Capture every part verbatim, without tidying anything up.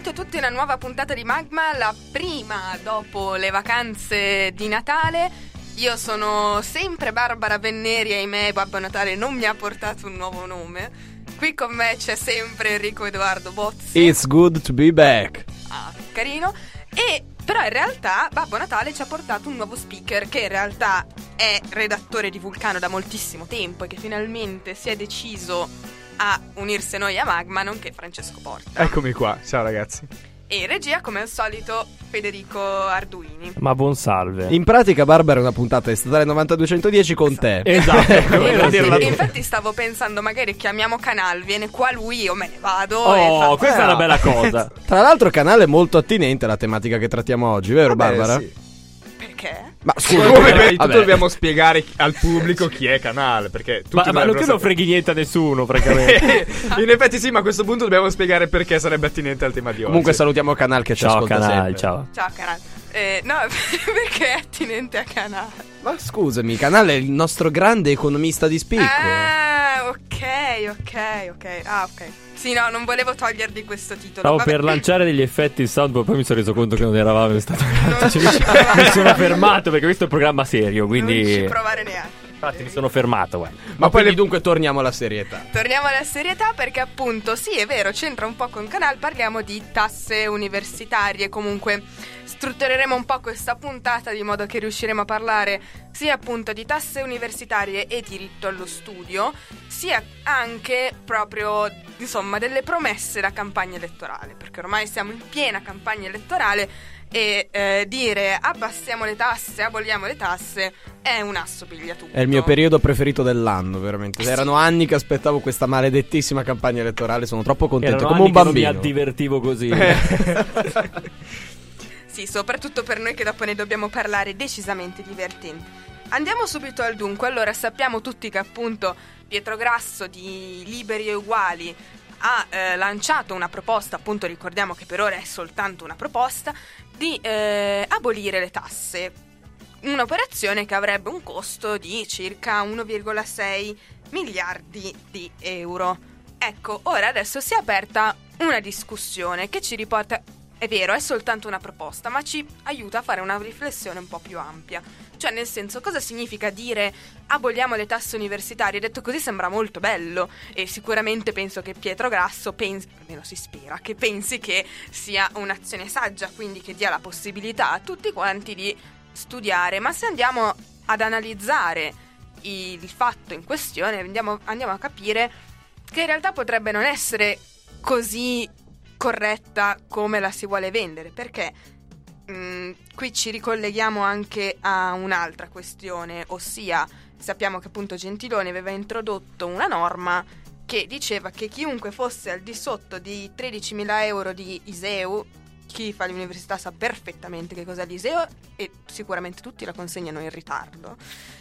benvenuti a tutti a una nuova puntata di Magma, la prima dopo le vacanze di Natale. Io sono sempre Barbara Venneri, ahimè Babbo Natale non mi ha portato un nuovo nome. Qui con me c'è sempre Enrico Edoardo Bozzi. It's good to be back. Ah, carino. E però in realtà Babbo Natale ci ha portato un nuovo speaker che in realtà è redattore di Vulcano da moltissimo tempo e che finalmente si è deciso a unirsi a noi a Magma, nonché Francesco Porta. Eccomi qua, ciao ragazzi. E in regia, come al solito, Federico Arduini. Ma buon salve. In pratica Barbara è una puntata di statale novantadue centodieci con te. Esatto. infatti, infatti stavo pensando, magari chiamiamo Canal, viene qua lui, io me ne vado. Oh, e fa... questa è una bella cosa. Tra l'altro Canale è molto attinente alla tematica che trattiamo oggi, vero Vabbè, Barbara? sì. Perché? Ma Scusa, scusa, come prima di tutto vabbè. dobbiamo spiegare al pubblico chi è Canale, perché tutti Ma, ma non dovrebbero credo sapere. freghi niente a nessuno, francamente. In effetti sì, ma a questo punto dobbiamo spiegare perché sarebbe attinente al tema di oggi. Comunque salutiamo Canal che ci Ciao ascolta canale, sempre. ciao. Ciao Canal. Eh, no, perché è attinente a Canal? Ma scusami, Canale è il nostro grande economista di spicco. Ah, ok, ok, ok. Ah, ok. Sì, no, non volevo togliergli questo titolo. Stavo Vabbè. per lanciare degli effetti sound, poi mi sono reso conto che non eravamo in stato. Non ci mi provare. sono fermato perché questo è un programma serio, quindi Non ci provare neanche. infatti mi sono fermato, guarda. Ma poi dunque torniamo alla serietà. Torniamo alla serietà perché appunto, sì è vero, c'entra un po' con Canal, parliamo di tasse universitarie, comunque struttureremo un po' questa puntata di modo che riusciremo a parlare sia appunto di tasse universitarie e diritto allo studio, sia anche proprio insomma delle promesse da campagna elettorale, perché ormai siamo in piena campagna elettorale e eh, dire abbassiamo le tasse, aboliamo le tasse è un asso pigliatutto. È il mio periodo preferito dell'anno, veramente. Sì. Erano anni che aspettavo questa maledettissima campagna elettorale, sono troppo contento, Erano come anni un che non bambino. mi addivertivo così. Sì, soprattutto per noi che dopo ne dobbiamo parlare, decisamente divertenti. Andiamo subito al dunque. Allora, sappiamo tutti che appunto Pietro Grasso di Liberi e Uguali ha eh, lanciato una proposta, appunto ricordiamo che per ora è soltanto una proposta, di eh, abolire le tasse. Un'operazione che avrebbe un costo di circa uno virgola sei miliardi di euro. Ecco, ora adesso si è aperta una discussione che ci riporta... È vero, è soltanto una proposta, ma ci aiuta a fare una riflessione un po' più ampia. Cioè, nel senso, cosa significa dire aboliamo le tasse universitarie? Detto così sembra molto bello e sicuramente penso che Pietro Grasso pensi, almeno si spera, che pensi che sia un'azione saggia, quindi che dia la possibilità a tutti quanti di studiare. Ma se andiamo ad analizzare il fatto in questione, andiamo, andiamo a capire che in realtà potrebbe non essere così corretta come la si vuole vendere, perché mh, qui ci ricolleghiamo anche a un'altra questione, ossia sappiamo che appunto Gentiloni aveva introdotto una norma che diceva che chiunque fosse al di sotto di tredicimila euro di ISEE, chi fa l'università sa perfettamente che cos'è l'ISEE e sicuramente tutti la consegnano in ritardo.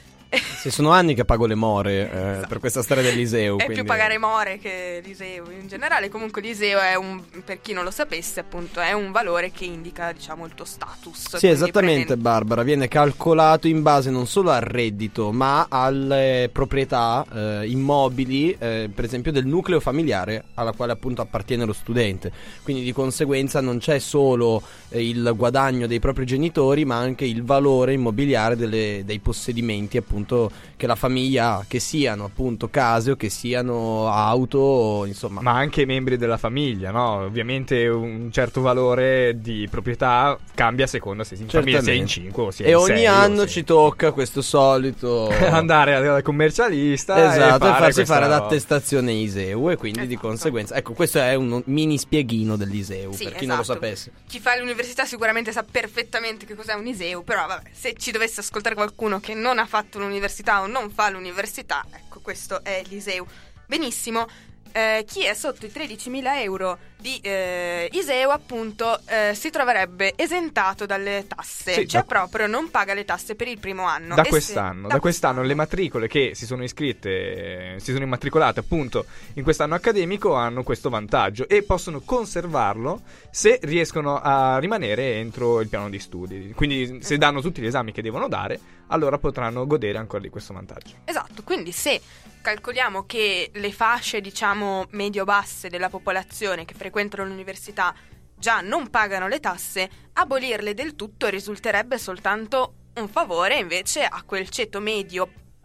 Sì, sono anni che pago le more eh, Esatto. per questa storia dell'Iseo. È quindi... più pagare more che l'ISEE in generale. Comunque l'ISEE è un, per chi non lo sapesse appunto, è un valore che indica diciamo il tuo status. Sì, esattamente prendendo... Barbara, viene calcolato in base non solo al reddito ma alle proprietà eh, immobili eh, per esempio del nucleo familiare alla quale appunto appartiene lo studente. Quindi di conseguenza non c'è solo eh, il guadagno dei propri genitori ma anche il valore immobiliare delle, dei possedimenti appunto che la famiglia ha, che siano appunto case o che siano auto, insomma. Ma anche i membri della famiglia, no? Ovviamente un certo valore di proprietà cambia a seconda se in famiglia si è in cinque o si è e in ogni sei anno o ci tocca questo solito andare al commercialista esatto, e, e farsi questa fare roba. l'attestazione ISEU e quindi di Esatto. conseguenza ecco, questo è un mini spieghino dell'ISEU Sì, per chi esatto. non lo sapesse. Chi fa l'università sicuramente sa perfettamente che cos'è un ISEU, però vabbè, se ci dovesse ascoltare qualcuno che non ha fatto l'università o non fa l'università, ecco, questo è l'ISEU. Benissimo. Eh, chi è sotto i tredicimila euro di eh, ISEU appunto eh, si troverebbe esentato dalle tasse, Sì, cioè da- proprio non paga le tasse per il primo anno. Da E quest'anno, se- da quest'anno le matricole che si sono iscritte, si sono immatricolate appunto in quest'anno accademico hanno questo vantaggio e possono conservarlo se riescono a rimanere entro il piano di studi. Quindi se danno tutti gli esami che devono dare, allora potranno godere ancora di questo vantaggio. Esatto, quindi se calcoliamo che le fasce diciamo medio-basse della popolazione che frequentano l'università già non pagano le tasse, abolirle del tutto risulterebbe soltanto un favore invece a quel ceto medio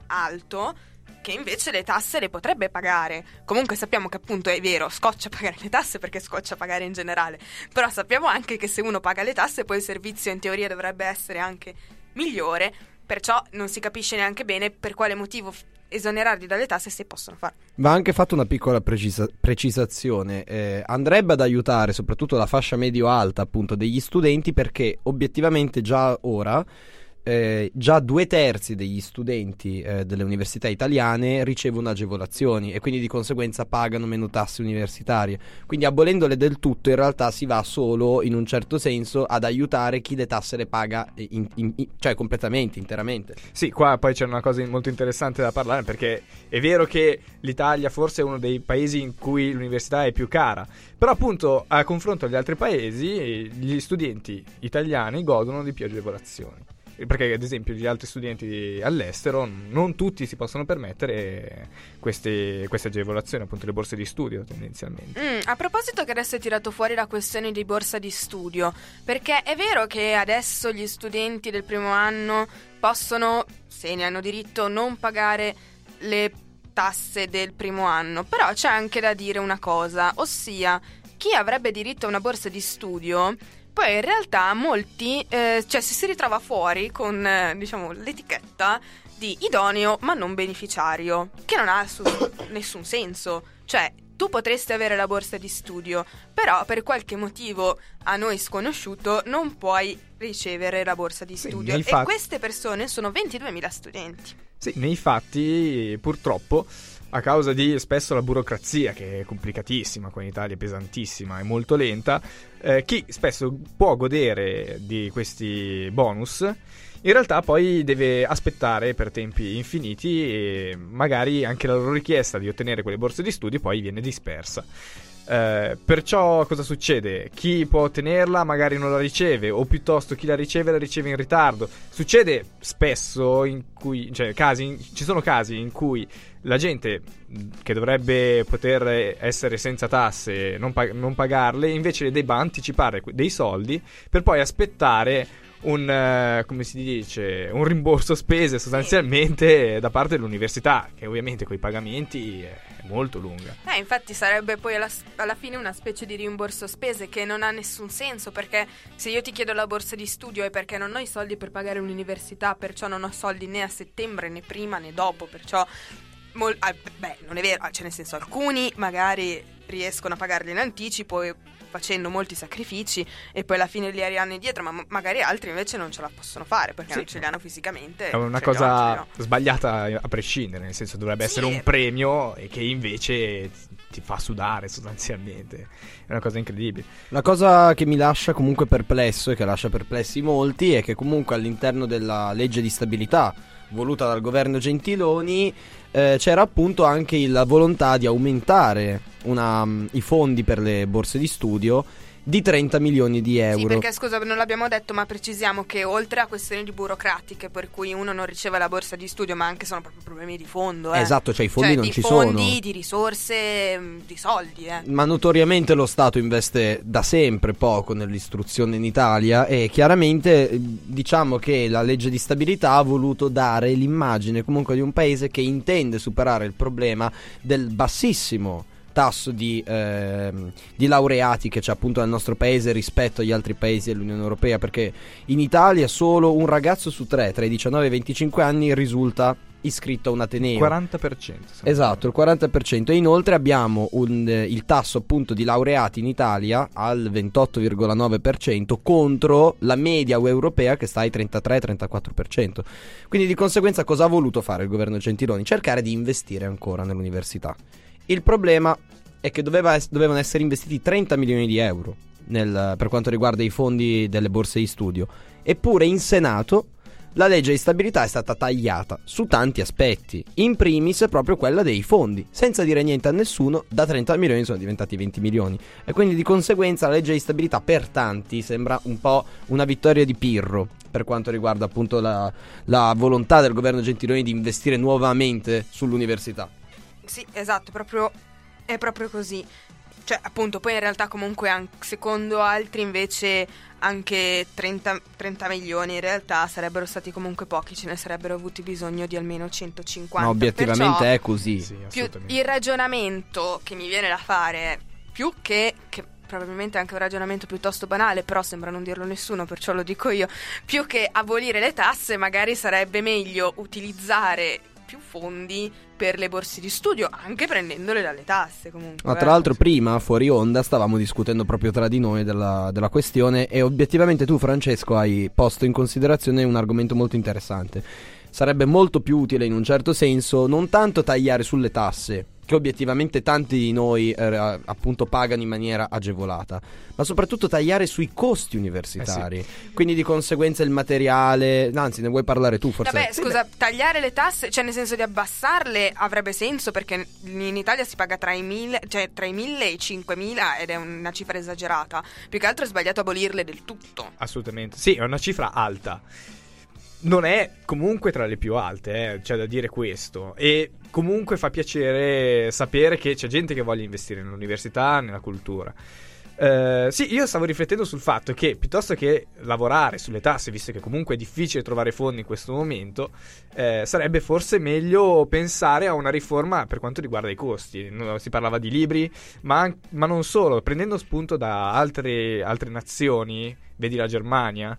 alto che invece le tasse le potrebbe pagare. Comunque sappiamo che appunto è vero, scoccia pagare le tasse perché scoccia pagare in generale, però sappiamo anche che se uno paga le tasse poi il servizio in teoria dovrebbe essere anche migliore, perciò non si capisce neanche bene per quale motivo esonerarli dalle tasse se possono fare. Va anche fatto una piccola precisa- precisazione, eh, andrebbe ad aiutare soprattutto la fascia medio-alta appunto degli studenti, perché obiettivamente già ora Eh, già due terzi degli studenti eh, delle università italiane ricevono agevolazioni e quindi di conseguenza pagano meno tasse universitarie. Quindi abolendole del tutto in realtà si va solo in un certo senso ad aiutare chi le tasse le paga in, in, in, cioè completamente, interamente. Sì, qua poi c'è una cosa molto interessante da parlare, perché è vero che l'Italia forse è uno dei paesi in cui l'università è più cara, però appunto a confronto agli altri paesi gli studenti italiani godono di più agevolazioni. Perché ad esempio gli altri studenti all'estero non tutti si possono permettere queste, queste agevolazioni, appunto le borse di studio tendenzialmente. Mm, a proposito che adesso hai tirato fuori la questione di borsa di studio, perché è vero che adesso gli studenti del primo anno possono, se ne hanno diritto, non pagare le tasse del primo anno, però c'è anche da dire una cosa, ossia chi avrebbe diritto a una borsa di studio poi in realtà molti, eh, cioè si si ritrova fuori con, eh, diciamo, l'etichetta di idoneo ma non beneficiario, che non ha su- nessun senso. Cioè, tu potresti avere la borsa di studio, però per qualche motivo a noi sconosciuto non puoi ricevere la borsa di Sì, studio. nei E fatti- queste persone sono ventiduemila studenti. Sì, nei fatti purtroppo a causa di spesso la burocrazia, che è complicatissima qua in Italia, è pesantissima e molto lenta, eh, chi spesso può godere di questi bonus in realtà poi deve aspettare per tempi infiniti e magari anche la loro richiesta di ottenere quelle borse di studio poi viene dispersa. Eh, perciò cosa succede? Chi può ottenerla magari non la riceve, o piuttosto chi la riceve la riceve in ritardo. Succede spesso in cui, cioè casi, in, ci sono casi in cui la gente che dovrebbe poter essere senza tasse, non, pag- non pagarle, invece le debba anticipare dei soldi per poi aspettare un, uh, come si dice, un rimborso spese sostanzialmente da parte dell'università, che ovviamente con i pagamenti è molto lunga. Eh, infatti sarebbe poi alla, alla fine una specie di rimborso spese che non ha nessun senso, perché se io ti chiedo la borsa di studio è perché non ho i soldi per pagare l'università, perciò non ho soldi né a settembre né prima né dopo, perciò mol- ah, beh, non è vero, cioè nel senso alcuni magari riescono a pagarli in anticipo e facendo molti sacrifici e poi alla fine li arrivano indietro, ma magari altri invece non ce la possono fare perché sì, non ce li hanno fisicamente. È una ce cosa li ho, ce li ho. sbagliata a prescindere, nel senso dovrebbe Sì. essere un premio e che invece ti fa sudare sostanzialmente. È una cosa incredibile. La cosa che mi lascia comunque perplesso e che lascia perplessi molti è che comunque all'interno della legge di stabilità voluta dal governo Gentiloni eh, c'era appunto anche la volontà di aumentare una, um, i fondi per le borse di studio di trenta milioni di euro. Sì, perché scusa, non l'abbiamo detto, ma precisiamo che oltre a questioni di burocratiche per cui uno non riceve la borsa di studio, ma anche sono proprio problemi di fondo, eh. Esatto, cioè i fondi cioè, non di ci fondi, sono. di risorse, di soldi, eh. Ma notoriamente lo Stato investe da sempre poco nell'istruzione in Italia e chiaramente diciamo che la legge di stabilità ha voluto dare l'immagine comunque di un paese che intende superare il problema del bassissimo tasso di, eh, di laureati che c'è appunto nel nostro paese rispetto agli altri paesi dell'Unione Europea, perché in Italia solo un ragazzo su tre tra i diciannove e i venticinque anni risulta iscritto a un ateneo. quaranta per cento. Esatto, il quaranta per cento. E inoltre abbiamo un, eh, il tasso appunto di laureati in Italia al ventotto virgola nove per cento contro la media europea che sta ai trentatré trentaquattro per cento. Quindi di conseguenza cosa ha voluto fare il governo Gentiloni? Cercare di investire ancora nell'università. Il problema è che doveva es- dovevano essere investiti trenta milioni di euro nel, per quanto riguarda i fondi delle borse di studio. Eppure in Senato la legge di stabilità è stata tagliata su tanti aspetti, in primis proprio quella dei fondi. Senza dire niente a nessuno, da trenta milioni sono diventati venti milioni. E quindi di conseguenza la legge di stabilità per tanti sembra un po' una vittoria di Pirro per quanto riguarda appunto la, la volontà del governo Gentiloni di investire nuovamente sull'università. Sì, esatto, proprio, è proprio così. cioè appunto poi in realtà comunque anche, secondo altri invece anche trenta, trenta milioni in realtà sarebbero stati comunque pochi, ce ne sarebbero avuti bisogno di almeno centocinquanta. Ma obiettivamente perciò, è così. Sì, più, il ragionamento che mi viene da fare è più che, che probabilmente anche un ragionamento piuttosto banale, però sembra non dirlo nessuno, perciò lo dico io, più che abolire le tasse magari sarebbe meglio utilizzare più fondi per le borse di studio, anche prendendole dalle tasse comunque. Ma tra eh. l'altro prima, fuori onda, stavamo discutendo proprio tra di noi della, della questione e obiettivamente tu, Francesco, hai posto in considerazione un argomento molto interessante. Sarebbe molto più utile in un certo senso non tanto tagliare sulle tasse, che obiettivamente tanti di noi eh, appunto pagano in maniera agevolata, ma soprattutto tagliare sui costi universitari, eh sì. Quindi di conseguenza il materiale, anzi ne vuoi parlare tu forse? Vabbè, sì, scusa, beh. tagliare le tasse, cioè nel senso di abbassarle avrebbe senso, perché in Italia si paga tra i mille, cioè tra i mille e i cinquemila ed è una cifra esagerata. Più che altro è sbagliato abolirle del tutto. Assolutamente, sì, è una cifra alta. Non è comunque tra le più alte, eh, c'è da dire questo. E comunque fa piacere sapere che c'è gente che voglia investire nell'università, nella cultura. Eh, sì, io stavo riflettendo sul fatto che piuttosto che lavorare sulle tasse, visto che comunque è difficile trovare fondi in questo momento, eh, sarebbe forse meglio pensare a una riforma per quanto riguarda i costi. No, si parlava di libri, ma, ma non solo, prendendo spunto da altre, altre nazioni, vedi la Germania,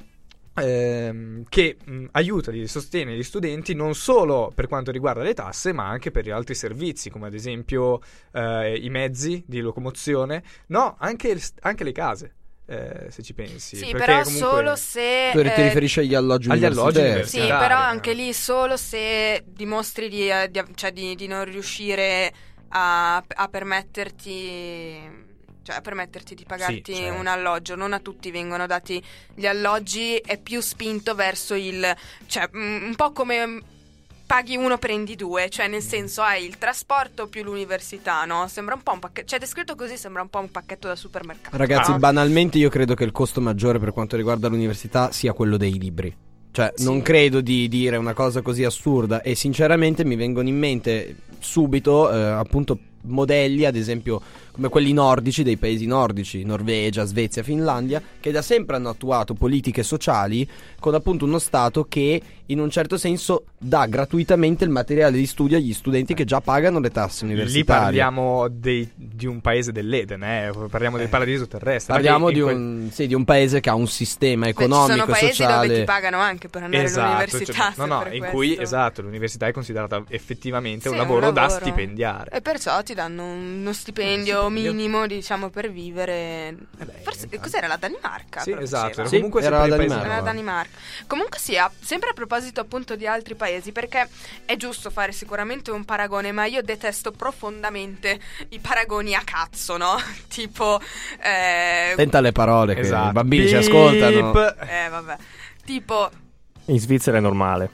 Ehm, che mh, aiuta e sostiene gli studenti non solo per quanto riguarda le tasse, ma anche per gli altri servizi, come ad esempio eh, i mezzi di locomozione, no, anche, anche le case. Eh, se ci pensi, sì, perché però comunque... solo se Tu ti eh, riferisci agli alloggi agli alloggi universitari. sì, universitari, però eh. anche lì solo se dimostri di, eh, di, cioè di, di non riuscire a, a permetterti cioè a permetterti di pagarti sì, certo. un alloggio. Non a tutti vengono dati gli alloggi, è più spinto verso il, cioè mm, un po' come paghi uno prendi due, cioè nel senso hai il trasporto più l'università, no? Sembra un po' un pacchetto, cioè descritto così sembra un po' un pacchetto da supermercato. Ragazzi, Ah. banalmente io credo che il costo maggiore per quanto riguarda l'università sia quello dei libri. Cioè, Sì. non credo di dire una cosa così assurda e sinceramente mi vengono in mente subito eh, appunto modelli, ad esempio come quelli nordici, dei paesi nordici, Norvegia, Svezia, Finlandia, che da sempre hanno attuato politiche sociali con appunto uno Stato che in un certo senso dà gratuitamente il materiale di studio agli studenti che già pagano le tasse universitarie. Lì parliamo dei, di un paese dell'Eden, eh? parliamo del paradiso terrestre. Parliamo Perché di in un, sì, di un paese che ha un sistema Beh, economico, ci sono paesi sociale. dove ti pagano anche per andare Esatto, all'università. cioè, no, no, per in questo. cui esatto, l'università è considerata effettivamente Sì, un è un lavoro da lavoro. stipendiare. E perciò ti danno uno stipendio, stipendio. minimo, diciamo, per vivere. Eh beh, Forse intanto. cos'era la Danimarca? Sì, però esatto, faceva. era Sì, comunque era sempre la il paese Danimarca. Era la nord. Danimarca. Comunque sia, sempre a proposito appunto di altri paesi, perché è giusto fare sicuramente un paragone, ma io detesto profondamente i paragoni a cazzo, no? Tipo eh, Attenta alle parole che Esatto. i bambini ci Beep. ascoltano. eh vabbè. Tipo In Svizzera è normale.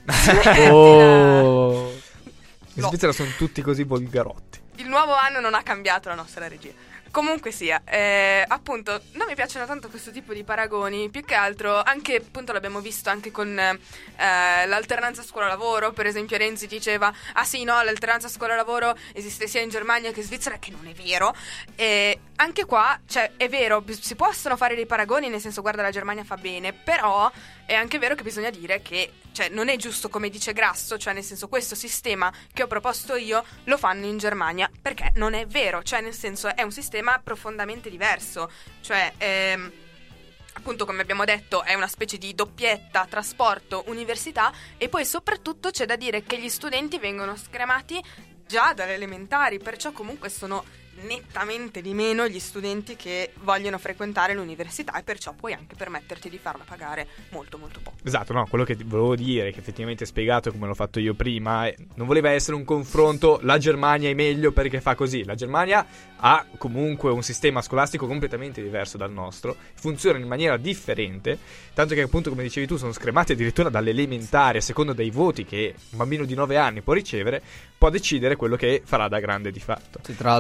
Oh. In No. Svizzera sono tutti così volgarotti. il nuovo anno non ha cambiato la nostra regia. Comunque sia, eh, appunto, non mi piacciono tanto questo tipo di paragoni, più che altro, anche appunto l'abbiamo visto anche con eh, l'alternanza scuola-lavoro, per esempio Renzi diceva, ah sì, no, l'alternanza scuola-lavoro esiste sia in Germania che in Svizzera, che non è vero, e anche qua, cioè, è vero, bis- si possono fare dei paragoni, nel senso, guarda, la Germania fa bene, però è anche vero che bisogna dire che, cioè, non è giusto come dice Grasso, cioè, nel senso, questo sistema che ho proposto io lo fanno in Germania, perché non è vero, cioè, nel senso, è un sistema profondamente diverso, cioè ehm, appunto come abbiamo detto è una specie di doppietta trasporto università, e poi soprattutto c'è da dire che gli studenti vengono scremati già dalle elementari, perciò comunque sono nettamente di meno gli studenti che vogliono frequentare l'università, e perciò puoi anche permetterti di farla pagare molto molto poco. Esatto, no, quello che ti volevo dire, che effettivamente è spiegato come l'ho fatto io prima, eh, non voleva essere un confronto, la Germania è meglio perché fa così. La Germania ha comunque un sistema scolastico completamente diverso dal nostro, funziona in maniera differente, tanto che appunto, come dicevi tu, sono scremati addirittura dalle elementari, a seconda dei voti che un bambino di nove anni può ricevere, può decidere quello che farà da grande di fatto. Sì, tra l'altro è anche un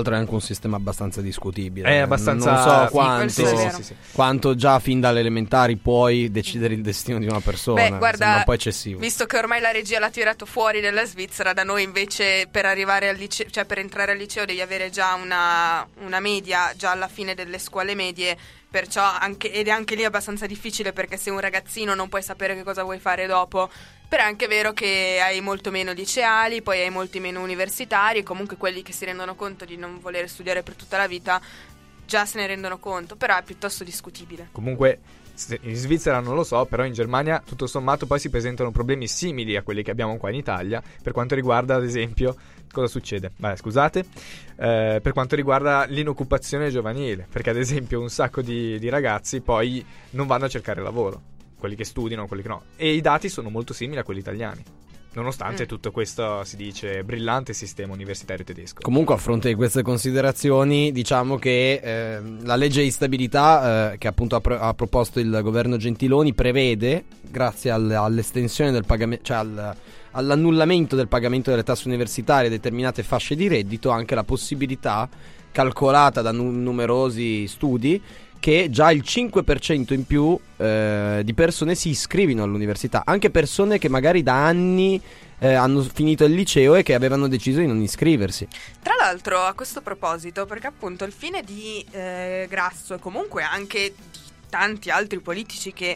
sistema abbastanza discutibile. È abbastanza... Non so sì, quanto, sì, sì, sì, sì. quanto già fin dalle elementari puoi decidere il destino di una persona. Beh, guarda, sembra un po' eccessivo. Visto che ormai la regia l'ha tirato fuori dalla Svizzera, da noi invece per arrivare al liceo, cioè per entrare al liceo devi avere già una, una media già alla fine delle scuole medie, perciò anche, ed è anche lì abbastanza difficile perché sei un ragazzino non puoi sapere che cosa vuoi fare dopo. Però è anche vero che hai molto meno liceali, poi hai molti meno universitari, comunque quelli che si rendono conto di non voler studiare per tutta la vita già se ne rendono conto, però è piuttosto discutibile. Comunque in Svizzera non lo so, però in Germania tutto sommato poi si presentano problemi simili a quelli che abbiamo qua in Italia per quanto riguarda, ad esempio, cosa succede? Beh, scusate, eh, per quanto riguarda l'inoccupazione giovanile, perché ad esempio un sacco di, di ragazzi poi non vanno a cercare lavoro, quelli che studiano, quelli che no, e i dati sono molto simili a quelli italiani. Nonostante mm. tutto questo, si dice, brillante sistema universitario tedesco. Comunque, a fronte di queste considerazioni, diciamo che eh, la legge di stabilità eh, che appunto ha, pro- ha proposto il governo Gentiloni prevede, grazie al- all'estensione del pagamento, cioè al- all'annullamento del pagamento delle tasse universitarie a determinate fasce di reddito, anche la possibilità, calcolata da nu- numerosi studi, che già il cinque per cento in più eh, di persone si iscrivono all'università, anche persone che magari da anni eh, hanno finito il liceo e che avevano deciso di non iscriversi. Tra l'altro, a questo proposito, perché appunto il fine di eh, Grasso e comunque anche di tanti altri politici che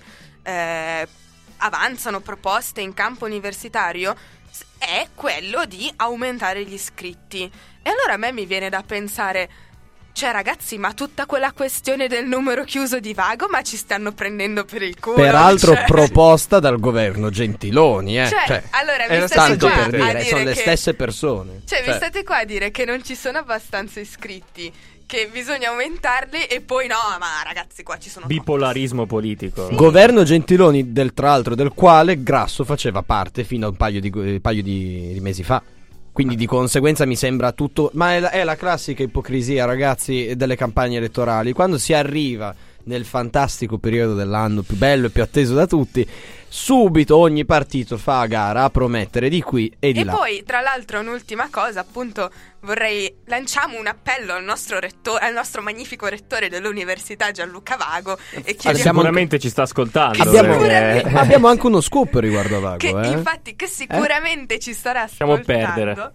eh, avanzano proposte in campo universitario è quello di aumentare gli iscritti. E allora a me mi viene da pensare, cioè ragazzi, ma tutta quella questione del numero chiuso di vago, ma ci stanno prendendo per il culo. Peraltro cioè... proposta dal governo Gentiloni, eh. Cioè, cioè allora vi è state tanto qua per a dire, dire sono le che... stesse persone. Cioè, cioè vi state qua a dire che non ci sono abbastanza iscritti, che bisogna aumentarli e poi no, ma ragazzi qua ci sono bipolarismo politico. Sì. Governo Gentiloni, del tra l'altro del quale Grasso faceva parte fino a un paio di, un paio di, di mesi fa. Quindi di conseguenza mi sembra tutto... Ma è la, è la classica ipocrisia, ragazzi, delle campagne elettorali. Quando si arriva nel fantastico periodo dell'anno più bello e più atteso da tutti, subito ogni partito fa a gara a promettere di qui e di e là. E poi, tra l'altro, un'ultima cosa, appunto, vorrei... Lanciamo un appello al nostro rettore, al nostro magnifico rettore dell'università Gianluca Vago e chiediamo... Sicuramente ci sta ascoltando. Abbiamo, perché... abbiamo anche uno scoop riguardo a Vago, che, eh? infatti, che sicuramente eh? ci starà Lasciamo ascoltando. perdere.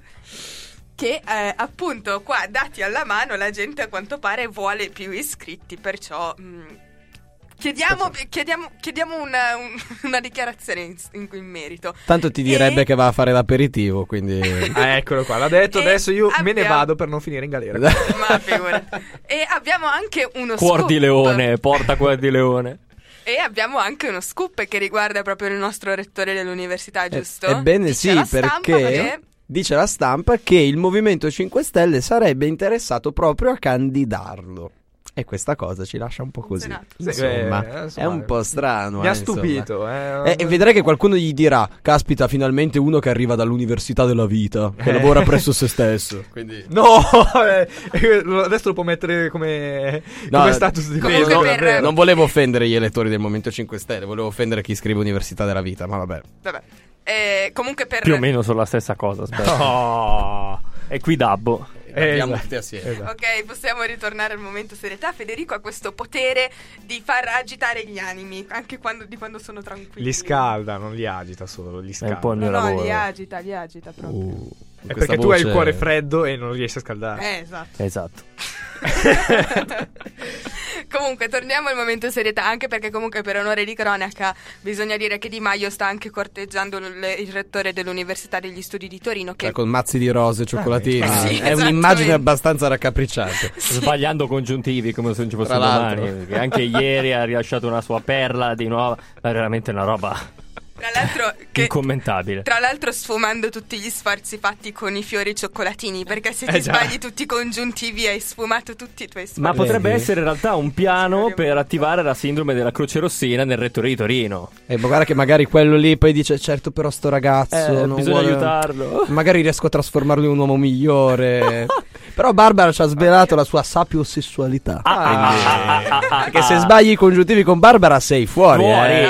Che eh, appunto qua, dati alla mano, la gente a quanto pare vuole più iscritti, perciò mh, chiediamo, chiediamo, chiediamo una, un, una dichiarazione in, in, in merito. Tanto ti direbbe e... che va a fare l'aperitivo, quindi... Ah, eccolo qua, l'ha detto, E adesso io abbiamo... me ne vado per non finire in galera. Ma figurati. E abbiamo anche uno Cuor scoop. di leone, porta cuor di leone. E abbiamo anche uno scoop che riguarda proprio il nostro rettore dell'università, giusto? Ebbene Dice sì, la stampa perché... che... Dice la stampa che il Movimento cinque Stelle sarebbe interessato proprio a candidarlo. E questa cosa ci lascia un po' così. Sì, Insomma, eh, insomma, è un po' strano. Mi ha eh, insomma. stupito. Eh. E, e vedrai che qualcuno gli dirà: caspita, finalmente uno che arriva dall'università della vita, che Eh. lavora presso se stesso. Quindi... No, eh, adesso lo può mettere come, No, come status di comunque peso. per- davvero. Non volevo offendere gli elettori del Movimento cinque Stelle, volevo offendere chi scrive Università della Vita, ma vabbè. Vabbè. Eh, comunque per... Più o meno sono la stessa cosa, aspetta. Oh. E qui Dabbo. Eh, Abbiamo esatto. tutti assieme. Esatto. Ok, possiamo ritornare al momento serietà. Federico ha questo potere di far agitare gli animi, anche quando, di quando sono tranquilli. Li scalda, non li agita solo, li È scalda. un po' il No, mio no, lavoro. li agita, li agita proprio. Uh, È questa perché tu hai il voce- cuore freddo e non riesci a scaldare. Eh, esatto. Esatto. Comunque torniamo al momento serietà, anche perché comunque per onore di cronaca bisogna dire che Di Maio sta anche corteggiando l- il rettore dell'Università degli Studi di Torino che... Cioè, con mazzi di rose e cioccolatini. Ah, sì, è esattamente. un'immagine abbastanza raccapricciante. Sbagliando congiuntivi come se non ci fosse Tra l'altro. domani. Perché anche ieri ha rilasciato una sua perla di nuovo. È veramente una roba Tra l'altro che... incommentabile. Tra l'altro sfumando tutti gli sforzi fatti con i fiori cioccolatini, perché se ti Eh già. sbagli tutti i congiuntivi hai sfumato tutti i tuoi sforzi. Ma potrebbe Vedi? essere in realtà un piano per attivare la sindrome della Croce Rossina nel rettore di Torino. E guarda che magari quello lì poi dice: certo, però sto ragazzo Eh, non bisogna vuole- aiutarlo. Magari riesco a trasformarlo in un uomo migliore. Però Barbara ci ha svelato la sua sapiosessualità. Ah, ah, ah, ah, ah, Perché ah. se sbagli i congiuntivi con Barbara sei fuori, Fuori. eh. Vabbè,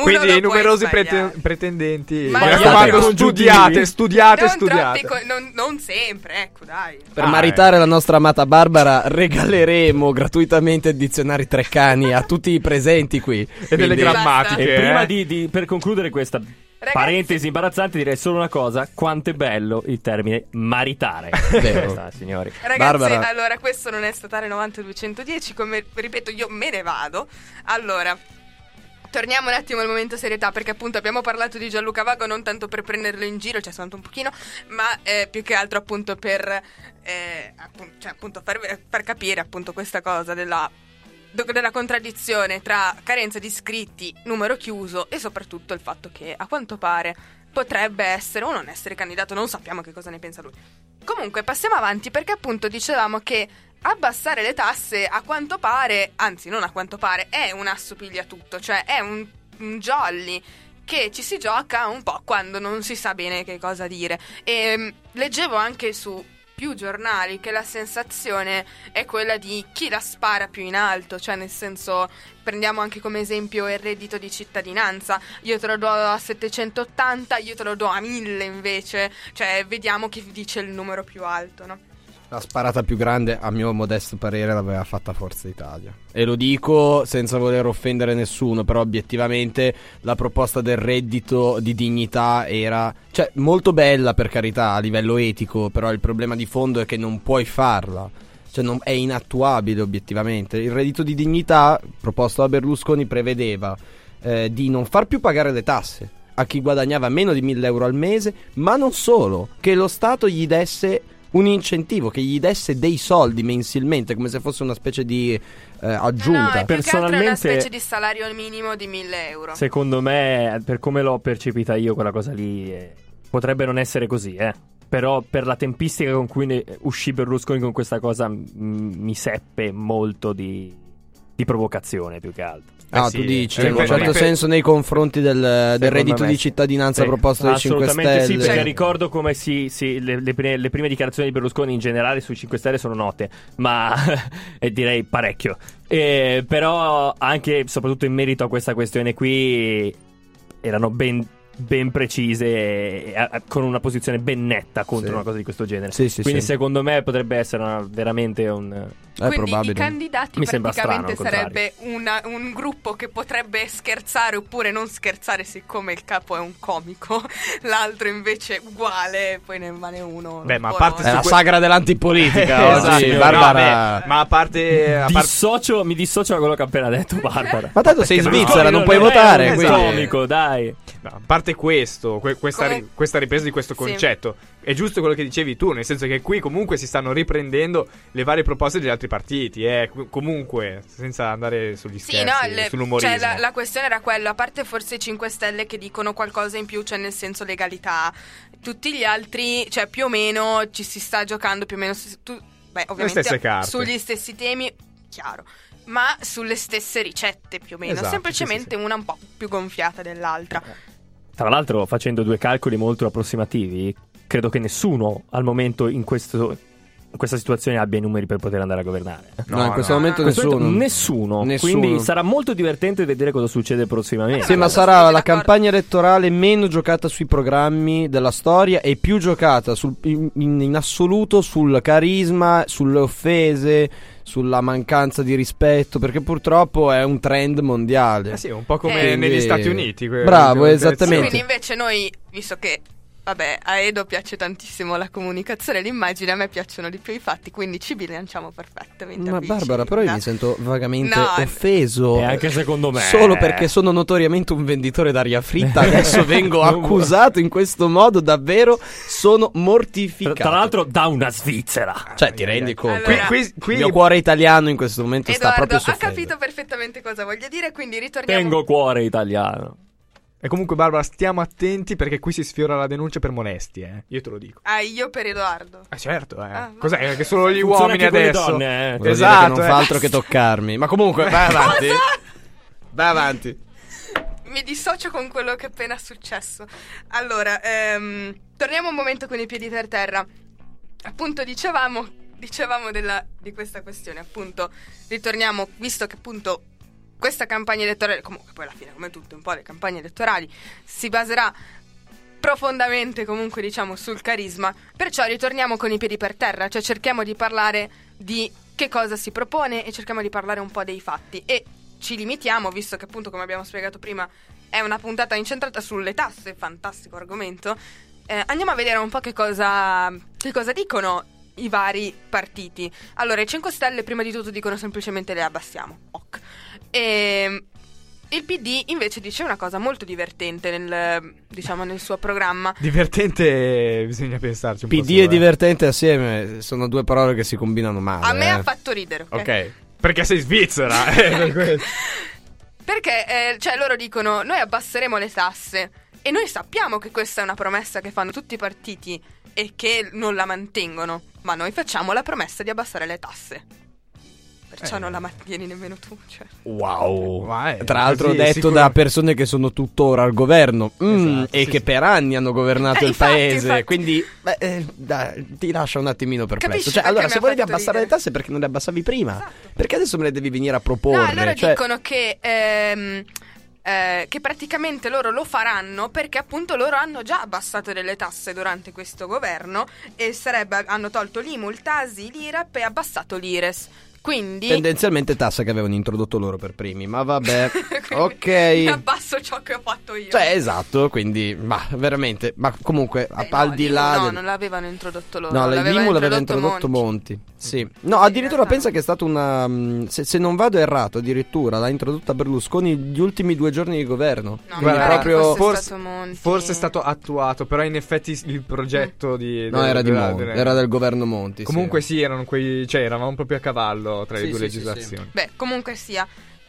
quindi lo i numerosi puoi prete- sbagliare. pretendenti, Ma mi non raccomando, troppi studiate, congiuntivi. studiate, non studiate. troppi co- non, non sempre, ecco, dai. Per Ah, maritare la nostra amata Barbara regaleremo gratuitamente il dizionario Treccani a tutti i presenti qui. E delle Quindi- grammatiche. E eh. prima di, di- per concludere questa Ragazzi- parentesi imbarazzante, direi solo una cosa: quanto è bello il termine maritare. Vero. Questa, signori. Ragazzi, Barbara. allora questo non è Statale novanta duecentodieci, come ripeto io me ne vado. Allora, torniamo un attimo al momento serietà, perché appunto abbiamo parlato di Gianluca Vago non tanto per prenderlo in giro, cioè soltanto un pochino, ma eh, più che altro appunto per eh, appunto, cioè, appunto far, far capire appunto questa cosa della della contraddizione tra carenza di iscritti, numero chiuso e soprattutto il fatto che a quanto pare potrebbe essere o non essere candidato, non sappiamo che cosa ne pensa lui. Comunque passiamo avanti, perché appunto dicevamo che abbassare le tasse a quanto pare, anzi non a quanto pare, è un assopigliatutto, cioè è un, un jolly che ci si gioca un po' quando non si sa bene che cosa dire. E mh, leggevo anche su più giornali che la sensazione è quella di chi la spara più in alto, cioè nel senso, prendiamo anche come esempio il reddito di cittadinanza, io te lo do a settecentottanta, io te lo do a mille invece, cioè vediamo chi dice il numero più alto, no? La sparata più grande, a mio modesto parere, l'aveva fatta Forza Italia. E lo dico senza voler offendere nessuno, però obiettivamente la proposta del reddito di dignità era, cioè, molto bella per carità a livello etico, però il problema di fondo è che non puoi farla. Cioè non, è inattuabile obiettivamente. Il reddito di dignità proposto da Berlusconi prevedeva eh, di non far più pagare le tasse a chi guadagnava meno di mille euro al mese, ma non solo, che lo Stato gli desse un incentivo, che gli desse dei soldi mensilmente, come se fosse una specie di eh, aggiunta. No, più che altro è una Personalmente- specie di salario minimo di mille euro. Secondo me, per come l'ho percepita io, quella cosa lì eh, potrebbe non essere così, eh. Però per la tempistica con cui ne uscì Berlusconi con questa cosa m- mi seppe molto di, di provocazione più che altro. Ah, Eh sì, tu dici, eh, in un per- certo per- senso nei confronti del, del Secondo reddito me di sì. cittadinanza Sì, proposto dai cinque assolutamente Stelle. sì, perché Cioè- ricordo come si, si- le, le prime, le prime dichiarazioni di Berlusconi in generale sui cinque Stelle sono note, ma e direi parecchio. E, però anche soprattutto in merito a questa questione qui erano ben, ben precise e, e, a- con una posizione ben netta contro Sì. una cosa di questo genere. Sì, sì, Quindi sì. secondo me potrebbe essere una- veramente un... È Quindi probabile. i candidati Mi sembra praticamente strano, al sarebbe una- un gruppo che potrebbe scherzare oppure non scherzare, siccome il capo è un comico, l'altro invece uguale, poi ne vale uno. Beh, ma a un parte po' È no. la que- sagra dell'antipolitica Esatto, oggi, no, Barbara. beh, ma a parte, a parte Dissocio, mi dissocio da quello che ha appena detto Barbara. Ma tanto sei in Perché Svizzera, non è puoi un votare. esatto. quindi- comico, dai. no, a parte questo, que- questa, Comun- ri- questa ripresa di questo Sì. concetto, è giusto quello che dicevi tu, nel senso che qui comunque si stanno riprendendo le varie proposte degli altri partiti, eh, com- comunque, senza andare sugli Sì, scherzi, no, le- sull'umorismo. cioè, la, la questione era quella, a parte forse i cinque Stelle che dicono qualcosa in più, cioè nel senso legalità, tutti gli altri, cioè più o meno ci si sta giocando più o meno su, tu- beh, ovviamente stesse carte. sugli stessi temi, chiaro, ma sulle stesse ricette più o meno, Esatto, semplicemente sì, sì, sì. una un po' più gonfiata dell'altra. Tra l'altro, facendo due calcoli molto approssimativi, credo che nessuno al momento in, questo, in questa situazione abbia i numeri per poter andare a governare. No, No, in questo no. momento In questo nessuno. momento nessuno. Nessuno. Quindi sarà molto divertente vedere cosa succede prossimamente. Sì, ma Quello sarà sono la d'accordo. campagna elettorale meno giocata sui programmi della storia e più giocata sul- in, in- in assoluto sul carisma, sulle offese, sulla mancanza di rispetto, perché purtroppo è un trend mondiale. Eh sì, un po' come Eh. negli Quindi- Stati Uniti. que- Bravo, quelle esattamente. Quindi invece noi, visto che vabbè, a Edo piace tantissimo la comunicazione e l'immagine, a me piacciono di più i fatti, quindi ci bilanciamo perfettamente. Ma a vicenda. Barbara, però io mi sento vagamente No, offeso. E anche secondo me. Solo perché sono notoriamente un venditore d'aria fritta, adesso vengo accusato in questo modo, davvero sono Tra, mortificato. tra l'altro da una Svizzera. Cioè, ti rendi conto? Allora- Qui, qui, Il qui mio cuore italiano in questo momento sta Edoardo proprio ha soffrendo. capito perfettamente cosa voglio dire, quindi ritorniamo. Tengo cuore italiano. E comunque, Barbara, stiamo attenti perché qui si sfiora la denuncia per molesti, eh. Io te lo dico. Ah, io per Edoardo. Ah, certo, eh. Ah, Cos'è? Che solo gli Funziona uomini anche con le adesso. donne, eh. Vuol dire Esatto, che non eh. fa altro che toccarmi. Ma comunque, vai avanti. Vai avanti. Mi dissocio con quello che è appena successo. Allora, ehm, torniamo un momento con i piedi per terra. Appunto, dicevamo, dicevamo della, di questa questione. Appunto, ritorniamo, visto che appunto questa campagna elettorale, comunque poi alla fine, come tutte un po' le campagne elettorali, si baserà profondamente comunque diciamo sul carisma, perciò ritorniamo con i piedi per terra, cioè cerchiamo di parlare di che cosa si propone e cerchiamo di parlare un po' dei fatti e ci limitiamo, visto che appunto come abbiamo spiegato prima è una puntata incentrata sulle tasse, fantastico argomento, eh, andiamo a vedere un po' che cosa, che cosa dicono i vari partiti. Allora i cinque Stelle prima di tutto dicono semplicemente le abbassiamo, ok. E il P D invece dice una cosa molto divertente nel, diciamo, nel suo programma. Divertente, bisogna pensarci un P po'. D su, e eh. divertente assieme sono due parole che si combinano male. A me eh. ha fatto ridere, ok? Ok, perché sei svizzera, eh, per questo. Perché, eh, cioè, loro dicono, noi abbasseremo le tasse. E noi sappiamo che questa è una promessa che fanno tutti i partiti e che non la mantengono. Ma noi facciamo la promessa di abbassare le tasse. Perciò Eh. non la mantieni nemmeno tu, cioè. Wow. Ma è Tra l'altro così, detto sicuro- da persone che sono tuttora al governo mm, Esatto, e sì, che sì. per anni hanno governato Eh, il infatti, paese. infatti. Quindi beh, eh, dai, ti lascia un attimino perplesso. Capisci Cioè, perché allora, mi se ha volevi fatto abbassare ridere? le tasse, perché non le abbassavi prima? Esatto. Perché adesso me le devi venire a No, proporre? loro Cioè, dicono che, ehm, eh, che praticamente loro lo faranno perché appunto loro hanno già abbassato delle tasse durante questo governo e sarebbe, hanno tolto l'I M U, il Tasi, l'I R A P e abbassato l'I R E S. Quindi tendenzialmente tasse che avevano introdotto loro per primi. Ma vabbè, quindi ok. abbasso ciò che ho fatto io. Cioè, esatto, quindi, ma veramente, ma comunque, Eh, al no, di l'I M U là... no, del- non l'avevano introdotto loro. No, l'aveva l'I M U l'aveva introdotto Monti. Monti. Sì. No, addirittura realtà pensa no. che è stata una. mh, Se, se non vado errato, addirittura l'ha introdotta Berlusconi gli ultimi due giorni di governo. No, Quindi mi pare proprio. che fosse forse- stato Monti. Forse è stato attuato, però in effetti il progetto di... No, del- era di della- Monti, della- era del governo Monti. Comunque sì. sì, erano quei... Cioè, eravamo proprio a cavallo tra le Sì, due sì, sì, legislazioni. Beh, comunque sia.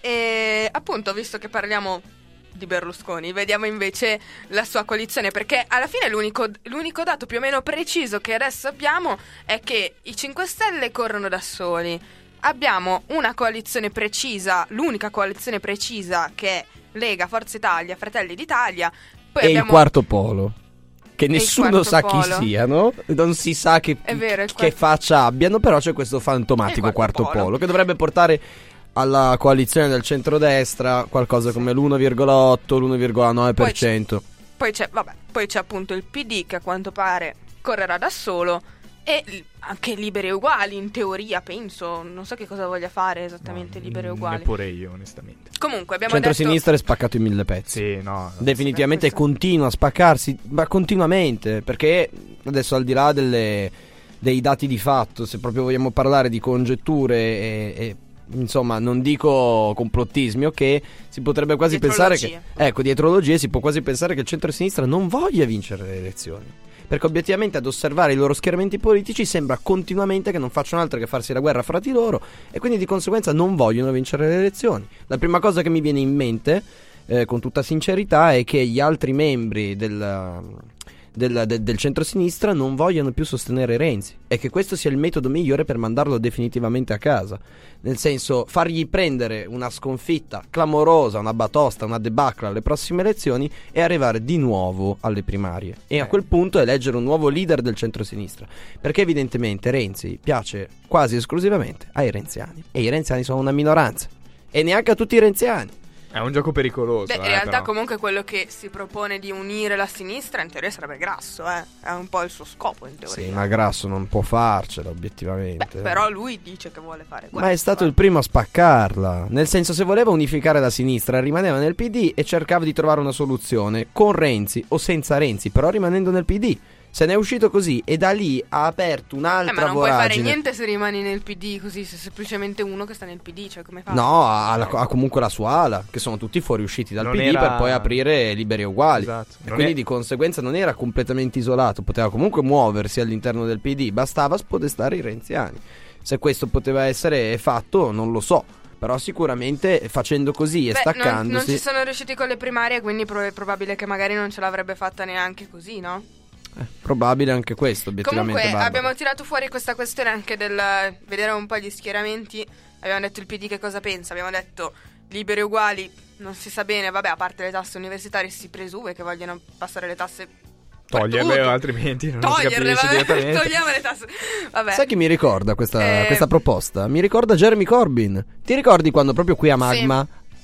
E appunto, visto che parliamo di Berlusconi, vediamo invece la sua coalizione, perché alla fine l'unico, l'unico dato più o meno preciso che adesso abbiamo è che i cinque Stelle corrono da soli. Abbiamo una coalizione precisa, l'unica coalizione precisa che è Lega, Forza Italia, Fratelli d'Italia. Poi E abbiamo il quarto polo. Che nessuno quarto sa chi polo. siano, non si sa che, È vero, il che quarto- faccia abbiano, però c'è questo fantomatico Il quarto quarto, polo. polo. che dovrebbe portare alla coalizione del centrodestra qualcosa come l'uno virgola otto, l'uno virgola nove per cento. Poi c'è, vabbè, poi c'è appunto il P D che a quanto pare correrà da solo e l- anche Liberi e Uguali in teoria, penso, non so che cosa voglia fare esattamente Liberi e Uguali. Neppure io, onestamente. Comunque abbiamo detto Centro-sinistra è spaccato in mille pezzi. Sì, no. no. Definitivamente questo- continua a spaccarsi, ma continuamente, perché adesso al di là delle, dei dati di fatto, se proprio vogliamo parlare di congetture e, e insomma non dico complottismi, ok, si potrebbe quasi pensare che, Dietrologie. ecco, dietrologie, si può quasi pensare che il centro-sinistra non voglia vincere le elezioni, perché obiettivamente ad osservare i loro schieramenti politici sembra continuamente che non facciano altro che farsi la guerra fra di loro e quindi di conseguenza non vogliono vincere le elezioni. La prima cosa che mi viene in mente, eh, con tutta sincerità, è che gli altri membri del, del, del, del centro-sinistra non vogliono più sostenere Renzi e che questo sia il metodo migliore per mandarlo definitivamente a casa. Nel senso, fargli prendere una sconfitta clamorosa, una batosta, una debacle alle prossime elezioni e arrivare di nuovo alle primarie. E a Eh. quel punto eleggere un nuovo leader del centro-sinistra. Perché evidentemente Renzi piace quasi esclusivamente ai renziani. E i renziani sono una minoranza. E neanche a tutti i renziani. È un gioco pericoloso. Beh, in eh, realtà però. comunque quello che si propone di unire la sinistra in teoria sarebbe Grasso, eh. È un po' il suo scopo in teoria. Sì, ma Grasso non può farcela, obiettivamente. Beh, però lui dice che vuole fare questo. Ma è stato eh. il primo a spaccarla. Nel senso, se voleva unificare la sinistra, rimaneva nel P D e cercava di trovare una soluzione con Renzi o senza Renzi, però rimanendo nel P D. Se ne è uscito così e da lì ha aperto un'altra Eh, ma non puoi fare voragine. niente se rimani nel P D così, se semplicemente uno che sta nel P D, cioè come fa? No, ha, la- ha comunque la sua ala, che sono tutti fuoriusciti dal Non P D era- per poi aprire Liberi e Uguali. Esatto. E Non quindi è- di conseguenza non era completamente isolato, poteva comunque muoversi all'interno del P D, bastava spodestare i renziani. Se questo poteva essere fatto, non lo so. Però sicuramente facendo così e Beh, non, staccandosi. non ci sono riusciti con le primarie, quindi pro- è probabile che magari non ce l'avrebbe fatta neanche così, no? Eh, probabile anche questo, obiettivamente. Comunque Barbara. abbiamo tirato fuori questa questione anche del vedere un po' gli schieramenti. Abbiamo detto il P D che cosa pensa, abbiamo detto Liberi e Uguali, non si sa bene, vabbè, a parte le tasse universitarie si presume che vogliano passare le tasse per Toglierle, tutto. altrimenti non si Toglierle, capisce vabbè, direttamente. togliamo le tasse. Vabbè. Sai chi mi ricorda questa, Eh, questa proposta? Mi ricorda Jeremy Corbyn. Ti ricordi quando proprio qui a Magma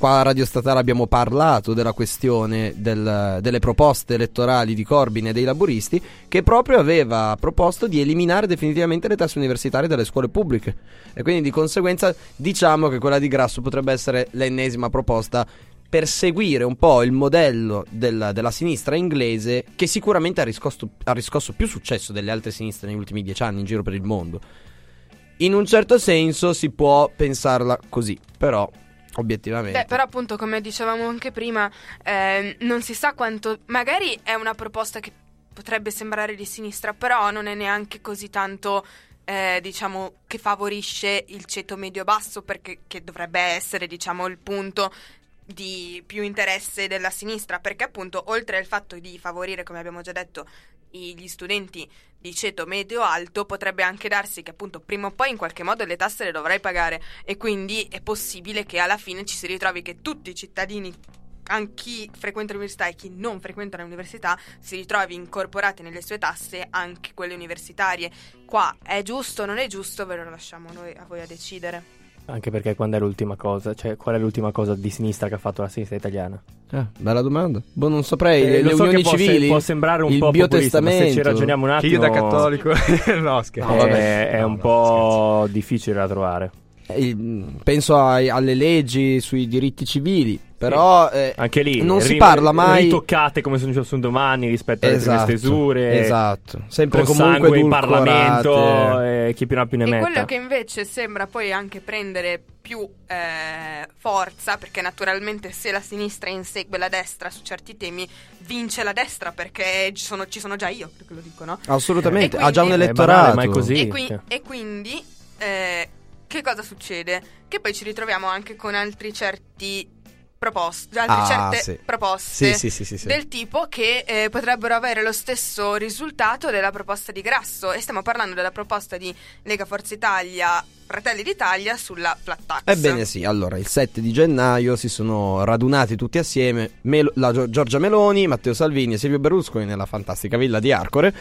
qua a Radio Statale abbiamo parlato della questione del, delle proposte elettorali di Corbyn e dei laburisti, che proprio aveva proposto di eliminare definitivamente le tasse universitarie dalle scuole pubbliche, e quindi di conseguenza diciamo che quella di Grasso potrebbe essere l'ennesima proposta per seguire un po' il modello del, della sinistra inglese, che sicuramente ha riscosso, ha riscosso più successo delle altre sinistre negli ultimi dieci anni in giro per il mondo. In un certo senso si può pensarla così, però obiettivamente. Beh, però appunto, come dicevamo anche prima, eh, non si sa quanto. Magari è una proposta che potrebbe sembrare di sinistra, però non è neanche così tanto, eh, diciamo, che favorisce il ceto medio-basso, perché che dovrebbe essere, diciamo, il punto di più interesse della sinistra, perché appunto oltre al fatto di favorire, come abbiamo già detto, gli studenti di ceto medio-alto, potrebbe anche darsi che appunto prima o poi in qualche modo le tasse le dovrai pagare, e quindi è possibile che alla fine ci si ritrovi che tutti i cittadini, anche chi frequenta l'università e chi non frequenta l'università, si ritrovi incorporati nelle sue tasse anche quelle universitarie. Qua è giusto o non è giusto, ve lo lasciamo noi a voi a decidere. Anche perché quando è l'ultima cosa, cioè qual è l'ultima cosa di sinistra che ha fatto la sinistra italiana? Eh, bella domanda. Boh, non saprei. Eh, le lo so unioni che può, civili, se, può sembrare un il po' populista, ma se ci biotestamento. ragioniamo un Che attimo, io da cattolico no, scherzo. No, vabbè. è, è No, un no, po' difficile da trovare. Eh, penso ai- alle leggi sui diritti civili, però eh, Anche lì non si ri- parla mai ritoccate come se non ci fossero domani rispetto alle prime esatto, stesure, esatto, sempre con comunque sangue in edulcorate. Parlamento, e chi più ne ha più ne E metta. quello che invece sembra poi anche prendere più eh, forza, perché naturalmente se la sinistra insegue la destra su certi temi, vince la destra, perché ci sono, ci sono già io, perché lo dico, no? Assolutamente, E ha già un quindi- È banale, elettorato. ma è così. E, qui- cioè. e quindi eh, che cosa succede? Che poi ci ritroviamo anche con altri certi proposte, altre Ah, certe sì. proposte Sì, sì, sì, sì, sì. del tipo che eh, potrebbero avere lo stesso risultato della proposta di Grasso, e stiamo parlando della proposta di Lega, Forza Italia, Fratelli d'Italia sulla flat tax. Ebbene sì, allora il sette di gennaio si sono radunati tutti assieme Melo- la Gio- Giorgia Meloni, Matteo Salvini e Silvio Berlusconi nella fantastica villa di Arcore,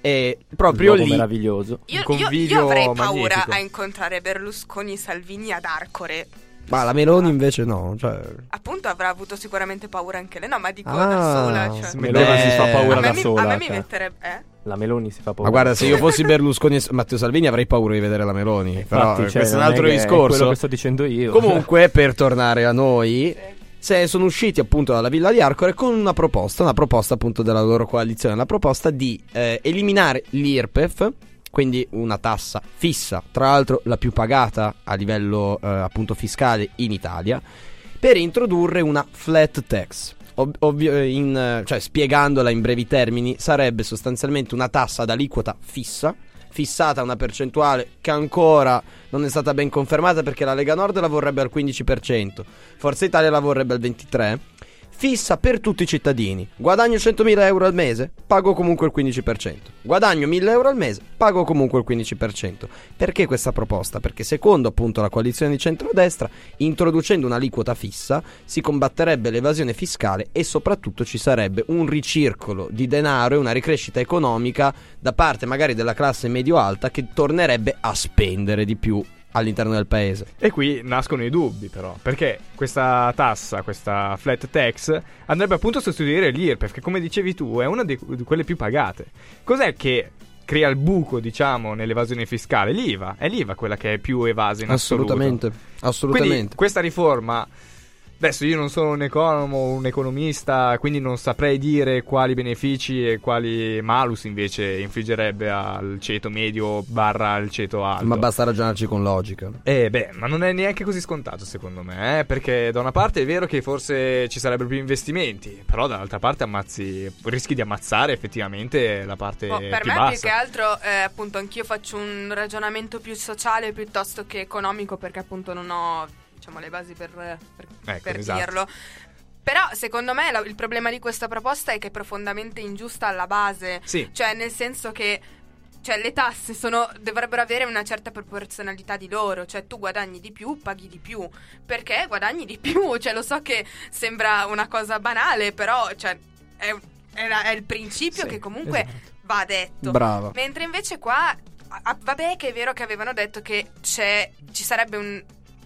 e proprio Luogo lì meraviglioso. Io, Un io- io convivio avrei paura magnifico. a incontrare Berlusconi e Salvini ad Arcore. ma la Meloni invece no, cioè Appunto avrà avuto sicuramente paura anche lei. No, ma dico Ah, da sola, cioè. Meloni Beh, si fa paura a me, da mi, sola. a me mi cioè. metterebbe eh? La Meloni si fa paura. ma guarda, da se sola. io fossi Berlusconi e Matteo Salvini avrei paura di vedere la Meloni, però Infatti, eh, cioè, questo è un non altro che È discorso. quello che sto dicendo io. Comunque, per tornare a noi, se sono usciti appunto dalla villa di Arcore con una proposta, una proposta appunto della loro coalizione, la proposta di eh, eliminare l'I R P E F, quindi una tassa fissa, tra l'altro la più pagata a livello eh, appunto fiscale in Italia, per introdurre una flat tax. Ov- ovvio- in, eh, cioè, spiegandola in brevi termini, sarebbe sostanzialmente una tassa ad aliquota fissa, fissata a una percentuale che ancora non è stata ben confermata, perché la Lega Nord la vorrebbe al quindici per cento, Forza Italia la vorrebbe al ventitré per cento, fissa per tutti i cittadini. Guadagno centomila euro al mese, pago comunque il quindici per cento. Guadagno mille euro al mese, pago comunque il quindici per cento. Perché questa proposta? Perché secondo appunto la coalizione di centrodestra, introducendo un'aliquota fissa, si combatterebbe l'evasione fiscale e soprattutto ci sarebbe un ricircolo di denaro e una ricrescita economica da parte magari della classe medio-alta, che tornerebbe a spendere di più all'interno del paese. E qui nascono i dubbi, però, perché questa tassa, questa flat tax, andrebbe appunto a sostituire l'I R P E F, che come dicevi tu è una di, di quelle più pagate. Cos'è che crea il buco, diciamo, nell'evasione fiscale? L'I V A, è l'I V A quella che è più evasa in assoluto. Assolutamente, assolutamente. Quindi questa riforma, adesso io non sono un economo, un economista, quindi non saprei dire quali benefici e quali malus invece infliggerebbe al ceto medio barra al ceto alto. Ma basta ragionarci con logica. Eh beh, ma non è neanche così scontato secondo me, eh? Perché da una parte è vero che forse ci sarebbero più investimenti, però dall'altra parte ammazzi, rischi di ammazzare effettivamente la parte Oh, per più me bassa. più che altro eh, appunto anch'io faccio un ragionamento più sociale piuttosto che economico, perché appunto non ho, diciamo, le basi per, per, Ecco, per esatto. dirlo. Però secondo me la- il problema di questa proposta è che è profondamente ingiusta alla base. Sì. Cioè nel senso che, cioè, le tasse sono, dovrebbero avere una certa proporzionalità di loro. Cioè tu guadagni di più, paghi di più. Perché guadagni di più? Cioè lo so che sembra una cosa banale, però cioè, è, è la- è il principio Sì, che comunque esatto. va detto. Brava. Mentre invece qua, ah, vabbè che è vero che avevano detto che c'è, ci sarebbe un,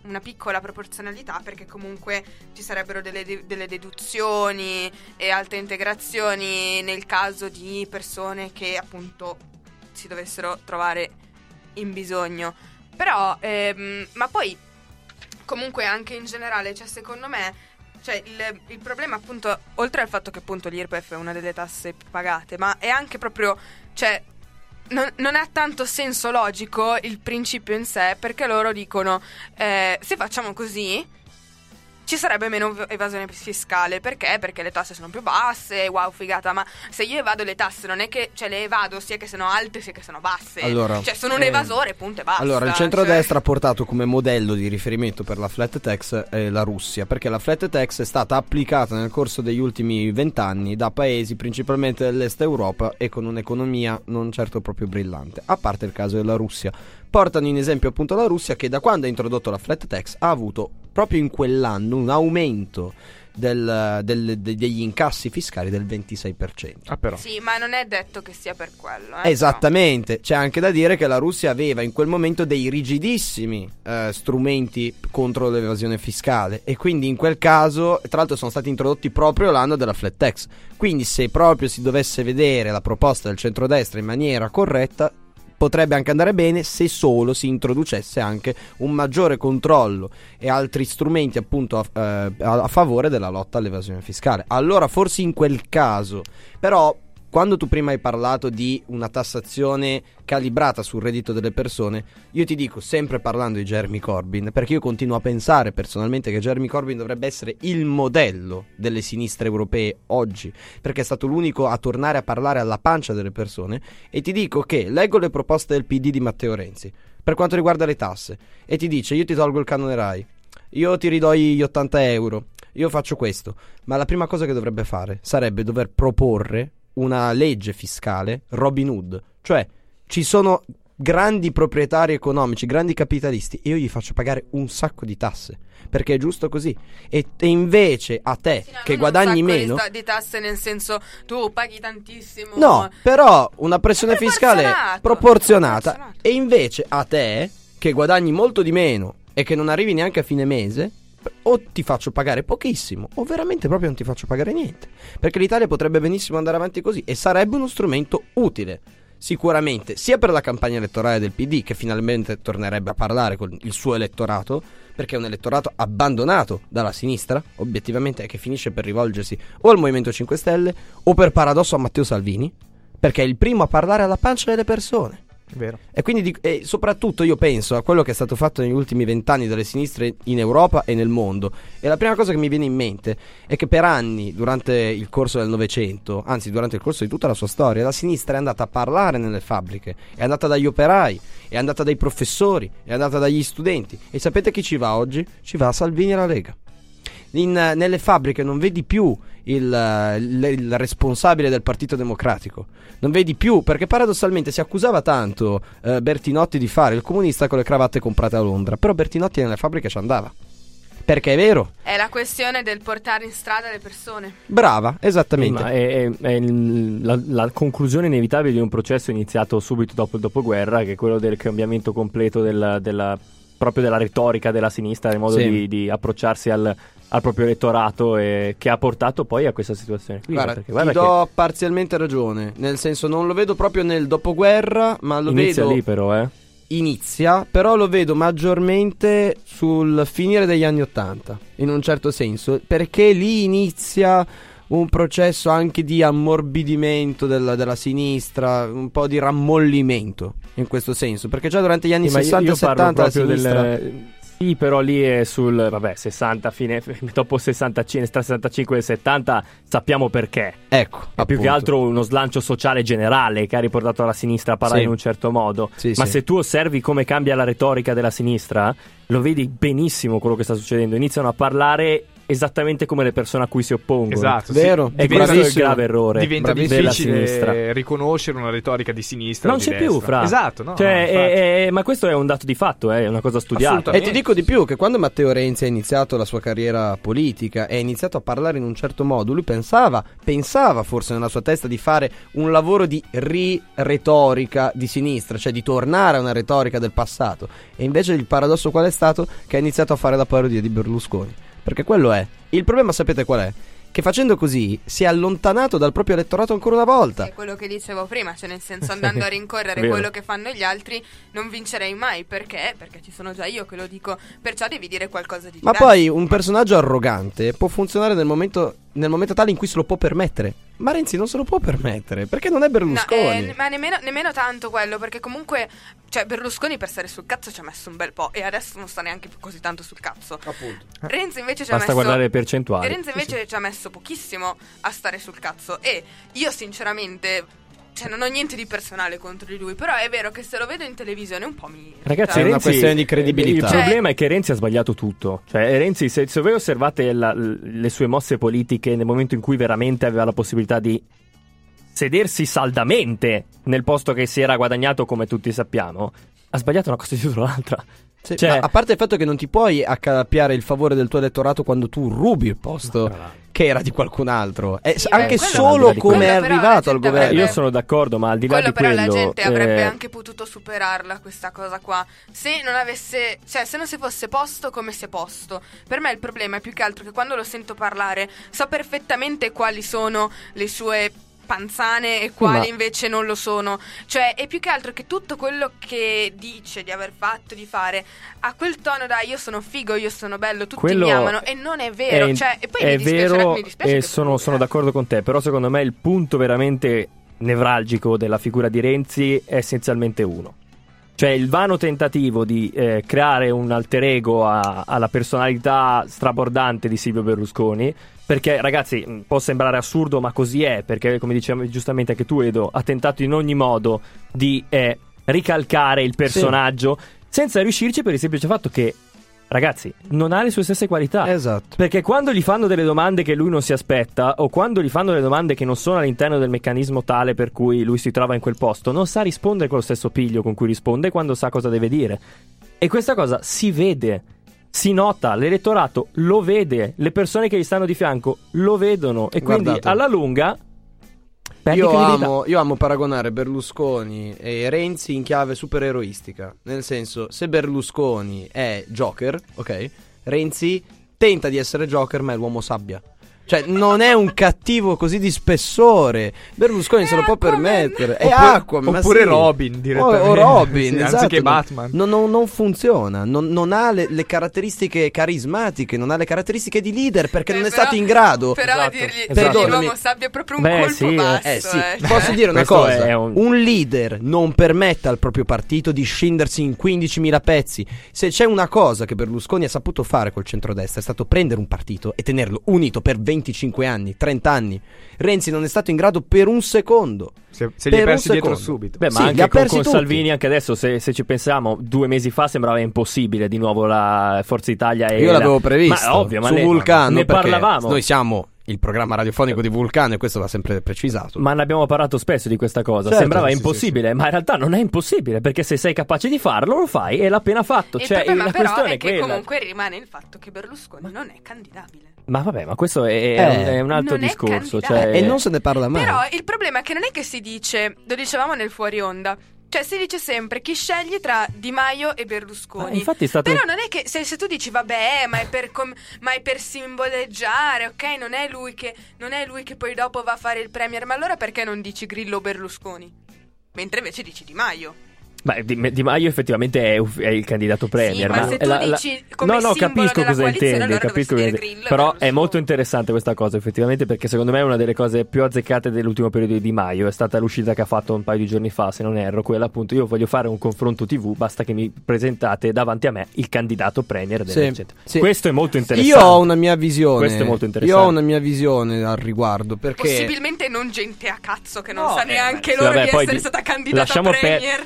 una piccola proporzionalità, perché comunque ci sarebbero delle, de- delle deduzioni e altre integrazioni nel caso di persone che appunto si dovessero trovare in bisogno. Però ehm, ma poi comunque anche in generale, cioè secondo me, cioè il, il problema appunto, oltre al fatto che appunto l'I R P E F è una delle tasse più pagate, ma è anche proprio, cioè non, non ha tanto senso logico il principio in sé, perché loro dicono eh, se facciamo così ci sarebbe meno evasione fiscale. Perché? Perché le tasse sono più basse, wow figata, ma se io evado le tasse non è che, cioè le evado sia che siano alte sia che sono basse, allora, cioè sono un eh, evasore, punto e basta. Allora il centrodestra cioè... ha portato come modello di riferimento per la flat tax eh, la Russia, perché la flat tax è stata applicata nel corso degli ultimi vent'anni da paesi principalmente dell'est Europa e con un'economia non certo proprio brillante, a parte il caso della Russia. Portano in esempio appunto la Russia, che da quando ha introdotto la flat tax ha avuto proprio in quell'anno un aumento del, del, de, degli incassi fiscali del ventisei per cento. Ah, però. Sì, ma non è detto che sia per quello. Eh, Esattamente, c'è anche da dire che la Russia aveva in quel momento dei rigidissimi eh, strumenti contro l'evasione fiscale, e quindi in quel caso, tra l'altro, sono stati introdotti proprio l'anno della flat tax. Quindi se proprio si dovesse vedere la proposta del centrodestra in maniera corretta, potrebbe anche andare bene se solo si introducesse anche un maggiore controllo e altri strumenti appunto a, eh, a favore della lotta all'evasione fiscale. Allora forse in quel caso, però quando tu prima hai parlato di una tassazione calibrata sul reddito delle persone, io ti dico, sempre parlando di Jeremy Corbyn, perché io continuo a pensare personalmente che Jeremy Corbyn dovrebbe essere il modello delle sinistre europee oggi, perché è stato l'unico a tornare a parlare alla pancia delle persone, e ti dico che leggo le proposte del P D di Matteo Renzi per quanto riguarda le tasse e ti dice: io ti tolgo il canone Rai, io ti ridò gli ottanta euro, io faccio questo, ma la prima cosa che dovrebbe fare sarebbe dover proporre una legge fiscale Robin Hood, cioè ci sono grandi proprietari economici, grandi capitalisti, e io gli faccio pagare un sacco di tasse perché è giusto così, e, e invece a te sì, no, che guadagni un sacco meno di, sta- di tasse, nel senso tu paghi tantissimo, no, però una pressione fiscale proporzionato, proporzionata, proporzionato. e invece a te che guadagni molto di meno e che non arrivi neanche a fine mese, o ti faccio pagare pochissimo o veramente proprio non ti faccio pagare niente, perché l'Italia potrebbe benissimo andare avanti così e sarebbe uno strumento utile sicuramente sia per la campagna elettorale del P D, che finalmente tornerebbe a parlare con il suo elettorato, perché è un elettorato abbandonato dalla sinistra obiettivamente, e che finisce per rivolgersi o al Movimento cinque Stelle o per paradosso a Matteo Salvini, perché è il primo a parlare alla pancia delle persone. Vero. E quindi di, e soprattutto io penso a quello che è stato fatto negli ultimi vent'anni dalle sinistre in Europa e nel mondo, e la prima cosa che mi viene in mente è che per anni durante il corso del Novecento, anzi durante il corso di tutta la sua storia, la sinistra è andata a parlare nelle fabbriche, è andata dagli operai, è andata dai professori, è andata dagli studenti, e sapete chi ci va oggi? Ci va Salvini e la Lega. In, nelle fabbriche non vedi più il, il, il responsabile del Partito Democratico, non vedi più, perché paradossalmente si accusava tanto eh, Bertinotti di fare il comunista con le cravatte comprate a Londra, però Bertinotti nelle fabbriche ci andava, perché è vero, è la questione del portare in strada le persone. Brava, esattamente. Sì, ma è, è, è il, la, la conclusione inevitabile di un processo iniziato subito dopo il dopoguerra, che è quello del cambiamento completo della, della proprio della retorica della sinistra, del modo sì. di, di approcciarsi al, al proprio elettorato, e che ha portato poi a questa situazione qui. Guarda, perché, guarda ti do parzialmente ragione, nel senso non lo vedo proprio nel dopoguerra, ma lo inizia vedo lì però, eh. inizia, però lo vedo maggiormente sul finire degli anni Ottanta, in un certo senso, perché lì inizia un processo anche di ammorbidimento della, della sinistra, un po' di rammollimento in questo senso, perché già durante gli anni Sì, sessanta io, e io parlo settanta la proprio sinistra... del... Sì, però lì è sul, vabbè, sessanta, fine, dopo sessantacinque, tra sessantacinque e settanta sappiamo perché. Ecco, È appunto. più che altro uno slancio sociale generale che ha riportato la sinistra a parlare Sì. in un certo modo. Sì, Ma sì. se tu osservi come cambia la retorica della sinistra, lo vedi benissimo quello che sta succedendo. Iniziano a parlare esattamente come le persone a cui si oppongono. Esatto, vero. sì. E Diventa- questo è il grave errore diventa della sinistra. difficile riconoscere una retorica di sinistra Non o di c'è più, destra. fra. Esatto, no, Cioè, no, infatti. è- è- ma questo è un dato di fatto, è una cosa studiata. E Assolutamente. ti dico di più, che quando Matteo Renzi ha iniziato la sua carriera politica e ha iniziato a parlare in un certo modo, lui pensava, pensava forse nella sua testa di fare un lavoro di ri-retorica di sinistra, cioè di tornare a una retorica del passato. E invece il paradosso qual è stato? Che ha iniziato a fare la parodia di Berlusconi. Perché quello è. Il problema sapete qual è? Che facendo così si è allontanato dal proprio elettorato ancora una volta. È quello che dicevo prima, cioè nel senso, andando a rincorrere Vero. quello che fanno gli altri non vincerei mai. Perché? Perché ci sono già io che lo dico, perciò devi dire qualcosa di Ma diverso. poi un personaggio arrogante può funzionare nel momento, nel momento tale in cui se lo può permettere. Ma Renzi non se lo può permettere, perché non è No, Berlusconi. eh, ma nemmeno, nemmeno tanto quello, perché comunque, cioè, Berlusconi per stare sul cazzo ci ha messo un bel po' e adesso non sta neanche più così tanto sul cazzo. Appunto. Renzi invece ci ha Basta messo guardare le percentuali. Renzi invece ci ha messo pochissimo a stare sul cazzo. E io sinceramente, cioè, non ho niente di personale contro di lui, però è vero che se lo vedo in televisione un po' mi... Ragazzi, È una Renzi, questione di credibilità. Il Cioè- problema è che Renzi ha sbagliato tutto. Cioè, Renzi, se, se voi osservate la- le sue mosse politiche nel momento in cui veramente aveva la possibilità di sedersi saldamente nel posto che si era guadagnato, come tutti sappiamo, ha sbagliato una cosa dietro l'altra. Sì, Cioè- ma a parte il fatto che non ti puoi accalappiare il favore del tuo elettorato quando tu rubi il posto che era di qualcun altro. È Sì, anche beh, quello- solo quello come è però la arrivato al gente governo. avrebbe- Io sono d'accordo, ma al di là Quello di però quello, la gente avrebbe eh, anche potuto superarla questa cosa qua se non avesse, cioè se non si fosse posto come si è posto. Per me il problema è più che altro che quando lo sento parlare so perfettamente quali sono le sue panzane e quali ma- invece non lo sono. Cioè è più che altro che tutto quello che dice di aver fatto, di fare, ha quel tono da io sono figo, io sono bello, tutti Quello mi amano, e non è vero. È, Cioè, e poi è mi dispiace, vero mi dispiace e che sono, lui, sono eh. d'accordo con te, però secondo me il punto veramente nevralgico della figura di Renzi è essenzialmente uno. Cioè il vano tentativo di eh, creare un alter ego a- alla personalità strabordante di Silvio Berlusconi, perché ragazzi mh, può sembrare assurdo ma così è, perché come dicevi giustamente anche tu Edo, ha tentato in ogni modo di eh, ricalcare il personaggio senza riuscirci per il semplice fatto che, ragazzi, non ha le sue stesse qualità. Esatto. Perché quando gli fanno delle domande che lui non si aspetta, o quando gli fanno delle domande che non sono all'interno del meccanismo tale per cui lui si trova in quel posto, non sa rispondere con lo stesso piglio con cui risponde quando sa cosa deve dire. E questa cosa si vede, si nota, l'elettorato lo vede, le persone che gli stanno di fianco lo vedono, e quindi Guardate. alla lunga perdi Io credibilità. amo, io amo paragonare Berlusconi e Renzi in chiave supereroistica. Nel senso, se Berlusconi è Joker, ok? Renzi tenta di essere Joker, ma è l'uomo sabbia. Cioè, non è un cattivo così di spessore. Berlusconi È se lo può Aquaman. permettere. È Oppure- Aquaman, ma oppure sì. Robin, O, direttamente. o Robin, Sì, esatto. anziché non- Batman. Non, non- non funziona. Non, non ha le, le caratteristiche carismatiche, non ha le caratteristiche di leader perché Eh, non è però- stato in grado. Però Esatto, dirgli, esatto. dirgli Perdonami. l'uomo sabbia è proprio un Beh, colpo sì, eh. basso. Eh sì, eh. posso dire una Questo cosa, è un... un- leader non permette al proprio partito di scindersi in quindicimila pezzi. Se c'è una cosa che Berlusconi ha saputo fare col centrodestra è stato prendere un partito e tenerlo unito per venticinque anni, trenta anni. Renzi non è stato in grado per un secondo. Se, se li Per ha un persi dietro secondo. subito. Beh, ma Sì, li anche ha con, persi con tutti. Salvini, anche adesso, se, se ci pensiamo, due mesi fa sembrava impossibile di nuovo la Forza Italia. E Io la- l'avevo previsto ma ovvio, ma su ne, Vulcano ne perché parlavamo. noi siamo il programma radiofonico di Vulcano e questo va sempre precisato. Ma ne abbiamo parlato spesso di questa cosa. Certo, Sembrava sì, sì, impossibile, ma in realtà non è impossibile, perché se sei capace di farlo, lo fai e l'ha appena fatto. Il Cioè, problema la però questione è che quella. comunque rimane il fatto che Berlusconi non è candidabile. Ma vabbè, ma questo è, Eh, è un, è un altro non è discorso. candidato. Cioè, E non se ne parla mai. Però il problema è che non è che si dice, lo dicevamo nel fuori onda, cioè si dice sempre chi scegli tra Di Maio e Berlusconi. Ah, infatti è stato- Però non è che se, se tu dici vabbè, ma è per com- ma è per simboleggiare, ok? Non è lui che non è lui che poi dopo va a fare il premier, ma allora perché non dici Grillo o Berlusconi? Mentre invece dici Di Maio. Beh, Di, Di Maio effettivamente è, uff- è il candidato premier. ma se tu la- la- dici come no, no, simbolo capisco della cosa coalizione, intendi. allora Capisco dovresti cosa dire intendi. Grillo e Però è Berlusconi. molto interessante questa cosa, effettivamente, perché secondo me è una delle cose più azzeccate dell'ultimo periodo di Di Maio. È stata l'uscita che ha fatto un paio di giorni fa, se non erro, quella appunto. Io voglio fare un confronto tivù, basta che mi presentate davanti a me il candidato premier Sì, dell'eccetera. sì. Questo è molto interessante. Io ho una mia visione. Questo è molto interessante. Io ho una mia visione al riguardo perché Possibilmente non gente a cazzo che non No, sa eh, neanche Sì, loro vabbè, di poi essere di- stata candidata lasciamo a per- premier. questo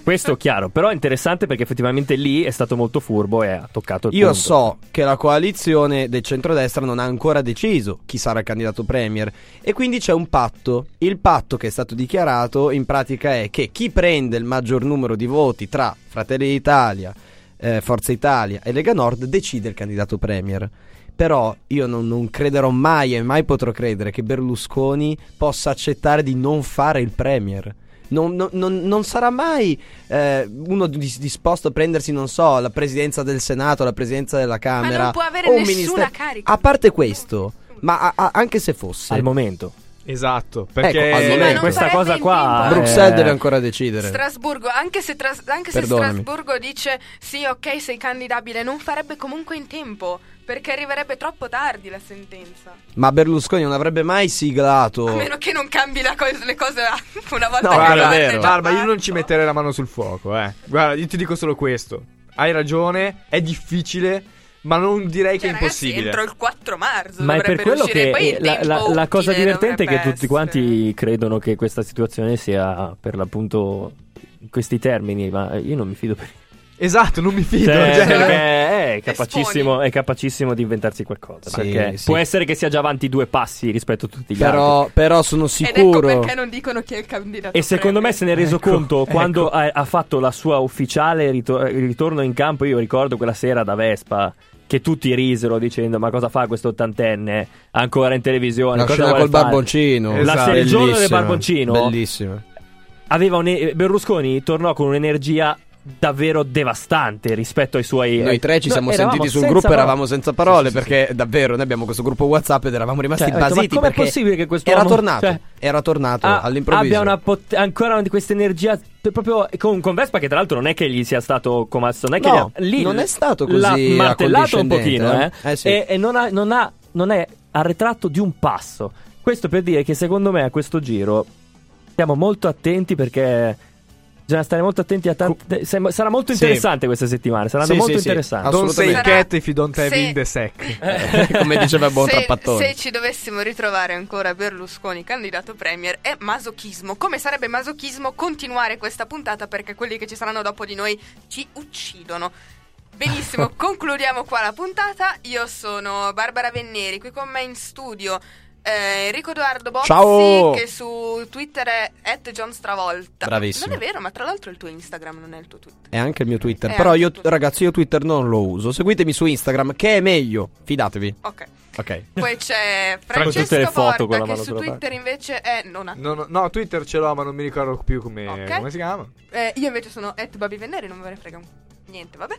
chiaro. Però è interessante perché effettivamente lì è stato molto furbo e ha toccato il Io punto. so che la coalizione del centrodestra non ha ancora deciso chi sarà il candidato premier e quindi c'è un patto. Il patto che è stato dichiarato in pratica è che chi prende il maggior numero di voti tra Fratelli d'Italia, eh, Forza Italia e Lega Nord decide il candidato premier. Però io non, non crederò mai e mai potrò credere che Berlusconi possa accettare di non fare il premier. Non, non, non, non sarà mai eh, uno dis- disposto a prendersi, non so, la presidenza del Senato, la presidenza della Camera. Ma non può avere o un nessuna ministero. carica. A parte questo, ma a- a- anche se fosse Al momento. Esatto, perché Ecco, al Sì, ma momento. non questa farebbe cosa in qua tempo. Bruxelles eh, deve ancora decidere. Strasburgo, anche se, tras- anche se Perdonami. Strasburgo dice sì, ok, sei candidabile, non farebbe comunque in tempo, perché arriverebbe troppo tardi la sentenza. Ma Berlusconi non avrebbe mai siglato. A meno che non cambi la co- le cose una volta No, che guarda, la è parte vero. già Guarda, io non fatta. ci metterei la mano sul fuoco, eh. Guarda, io ti dico solo questo. Hai ragione, è difficile, ma non direi che Cioè, è ragazzi, impossibile. entro il quattro marzo Ma è per dovrebbero quello uscire. che Poi il la, la- tempo la cosa utile divertente è che dovrebbe tutti quanti essere. credono che questa situazione sia per l'appunto in questi termini, ma io non mi fido per Esatto, non mi fido. Cioè, cioè. perché è capacissimo, Esponi. è capacissimo di inventarsi qualcosa. Sì, perché sì. può essere che sia già avanti due passi rispetto a tutti gli altri. Però, però sono Ed ecco sicuro. perché non dicono chi è il candidato. E secondo me premier. se ne è reso Ecco, conto ecco. quando ha, ha fatto la sua ufficiale rito- ritorno in campo. Io ricordo quella sera da Vespa che tutti risero dicendo ma cosa fa questo ottantenne ancora in televisione, La cosa scena vuole col fare? barboncino. La La Esatto. se- il giorno del Bellissima, barboncino Bellissima. aveva un- Berlusconi tornò con un'energia davvero devastante rispetto ai suoi. Noi tre ci No, siamo eravamo sentiti sul senza gruppo, parole. eravamo senza parole perché davvero noi abbiamo questo gruppo WhatsApp ed eravamo rimasti Cioè, ho detto, basiti ma com'è perché possibile che questo era uomo- tornato, cioè, era tornato ha- all'improvviso. abbia una pot- ancora una di questa energia p- proprio con, con Vespa che tra l'altro non è che gli sia stato come al non è che No, gli ha- lì non è stato così l'ha martellato un accondiscendente, pochino eh, eh. Eh, sì. e, e non, ha- non ha- non è arretrato di un passo. Questo per dire che secondo me a questo giro stiamo molto attenti perché bisogna stare molto attenti a tante. sem- Sarà molto Sì. interessante queste settimane. Saranno Sì, molto sì, sì. interessanti. Don't say Sarà- cat if you don't have se- in the sack. Come diceva Buon se, Trappattoni. se ci dovessimo ritrovare ancora Berlusconi candidato premier è masochismo. Come sarebbe masochismo continuare questa puntata perché quelli che ci saranno dopo di noi ci uccidono. Benissimo, concludiamo qua la puntata. Io sono Barbara Venneri, qui con me in studio eh, Enrico Edoardo Bozzi, Ciao! che su Twitter è at John Stravolta. Bravissimo. Non è vero, ma tra l'altro il tuo Instagram non è il tuo Twitter. È anche il mio Twitter. È Però anche io, il tuo- ragazzi, io Twitter non lo uso. Seguitemi su Instagram, che è meglio. Fidatevi. Ok. Ok. Poi c'è Con tutte Francesco le foto con Porta la che mano su sulla Twitter invece è non ha. No, no, no, Twitter ce l'ho, ma non mi ricordo più come, Ok. come si chiama. Eh, io invece sono at Babi Venneri, non ve ne frega un- niente, vabbè.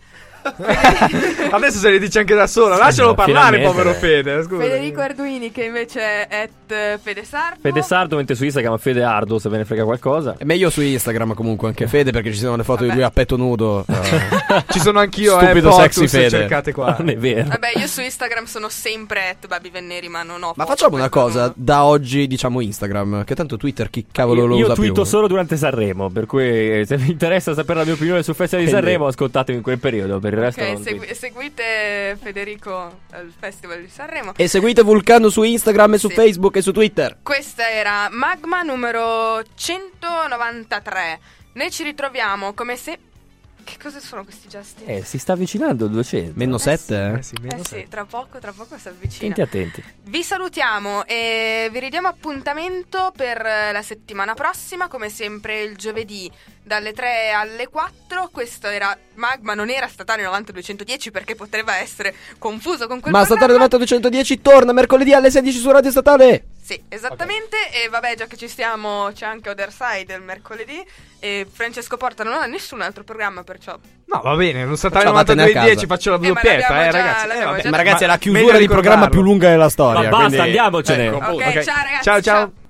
Adesso se le dice anche da sola. Lascialo no, parlare, finalmente, povero dai. Fede. Scusa. Federico Arduini che invece è at Fede Sardo. Fede Sardo, mentre su Instagram Fede Ardo, se ve ne frega qualcosa. È meglio su Instagram comunque anche Fede perché ci sono le foto Vabbè. di lui a petto nudo. Eh, Ci sono anch'io, Stupido eh, sexy Potus, Fede. cercate qua. Non è vero. Vabbè, io su Instagram sono sempre at Babi Venneri, ma non ho Ma foto facciamo una questo cosa, nudo. da oggi diciamo Instagram, che tanto Twitter chi cavolo io lo io usa twitto più. solo durante Sanremo, per cui se vi interessa sapere la mia opinione sul Festival di Quindi- Sanremo, ascoltatemi in quel periodo. Per il resto Ok, non segui- twitto. seguite Federico al Festival di Sanremo. E seguite Vulcano su Instagram e su Sì. Facebook e su Twitter. Questa era Magma numero centonovantatré. Noi ci ritroviamo come se... Che cosa sono questi gesti? Eh, si sta avvicinando il duecento. Meno Eh sì. sette, Eh eh? sì, Eh meno sì, sette. tra poco, tra poco si avvicina. Attenti, attenti. Vi salutiamo e vi ridiamo appuntamento per eh, la settimana prossima, come sempre il giovedì dalle tre alle quattro. Questo era Magma, non era Statale novanta duecentodieci perché poteva essere confuso con quel Ma Statale programma. novanta duecentodieci torna mercoledì alle sedici su Radio Statale. Sì, esattamente. E vabbè, già che ci stiamo, c'è anche Other Side il mercoledì. E Francesco Porta non ha nessun altro programma, perciò. No, va bene, non sta Facciavatene a novantadue e dieci, casa. faccio la Eh, ma doppietta, l'abbiamo eh, già- ragazzi. l'abbiamo vabbè. già Ma ragazzi è la Ma chiusura meglio di programma ricordarlo. più lunga della storia. Ma basta, quindi- andiamocene. Ecco, Ok, ok. ciao ragazzi. Ciao, ciao.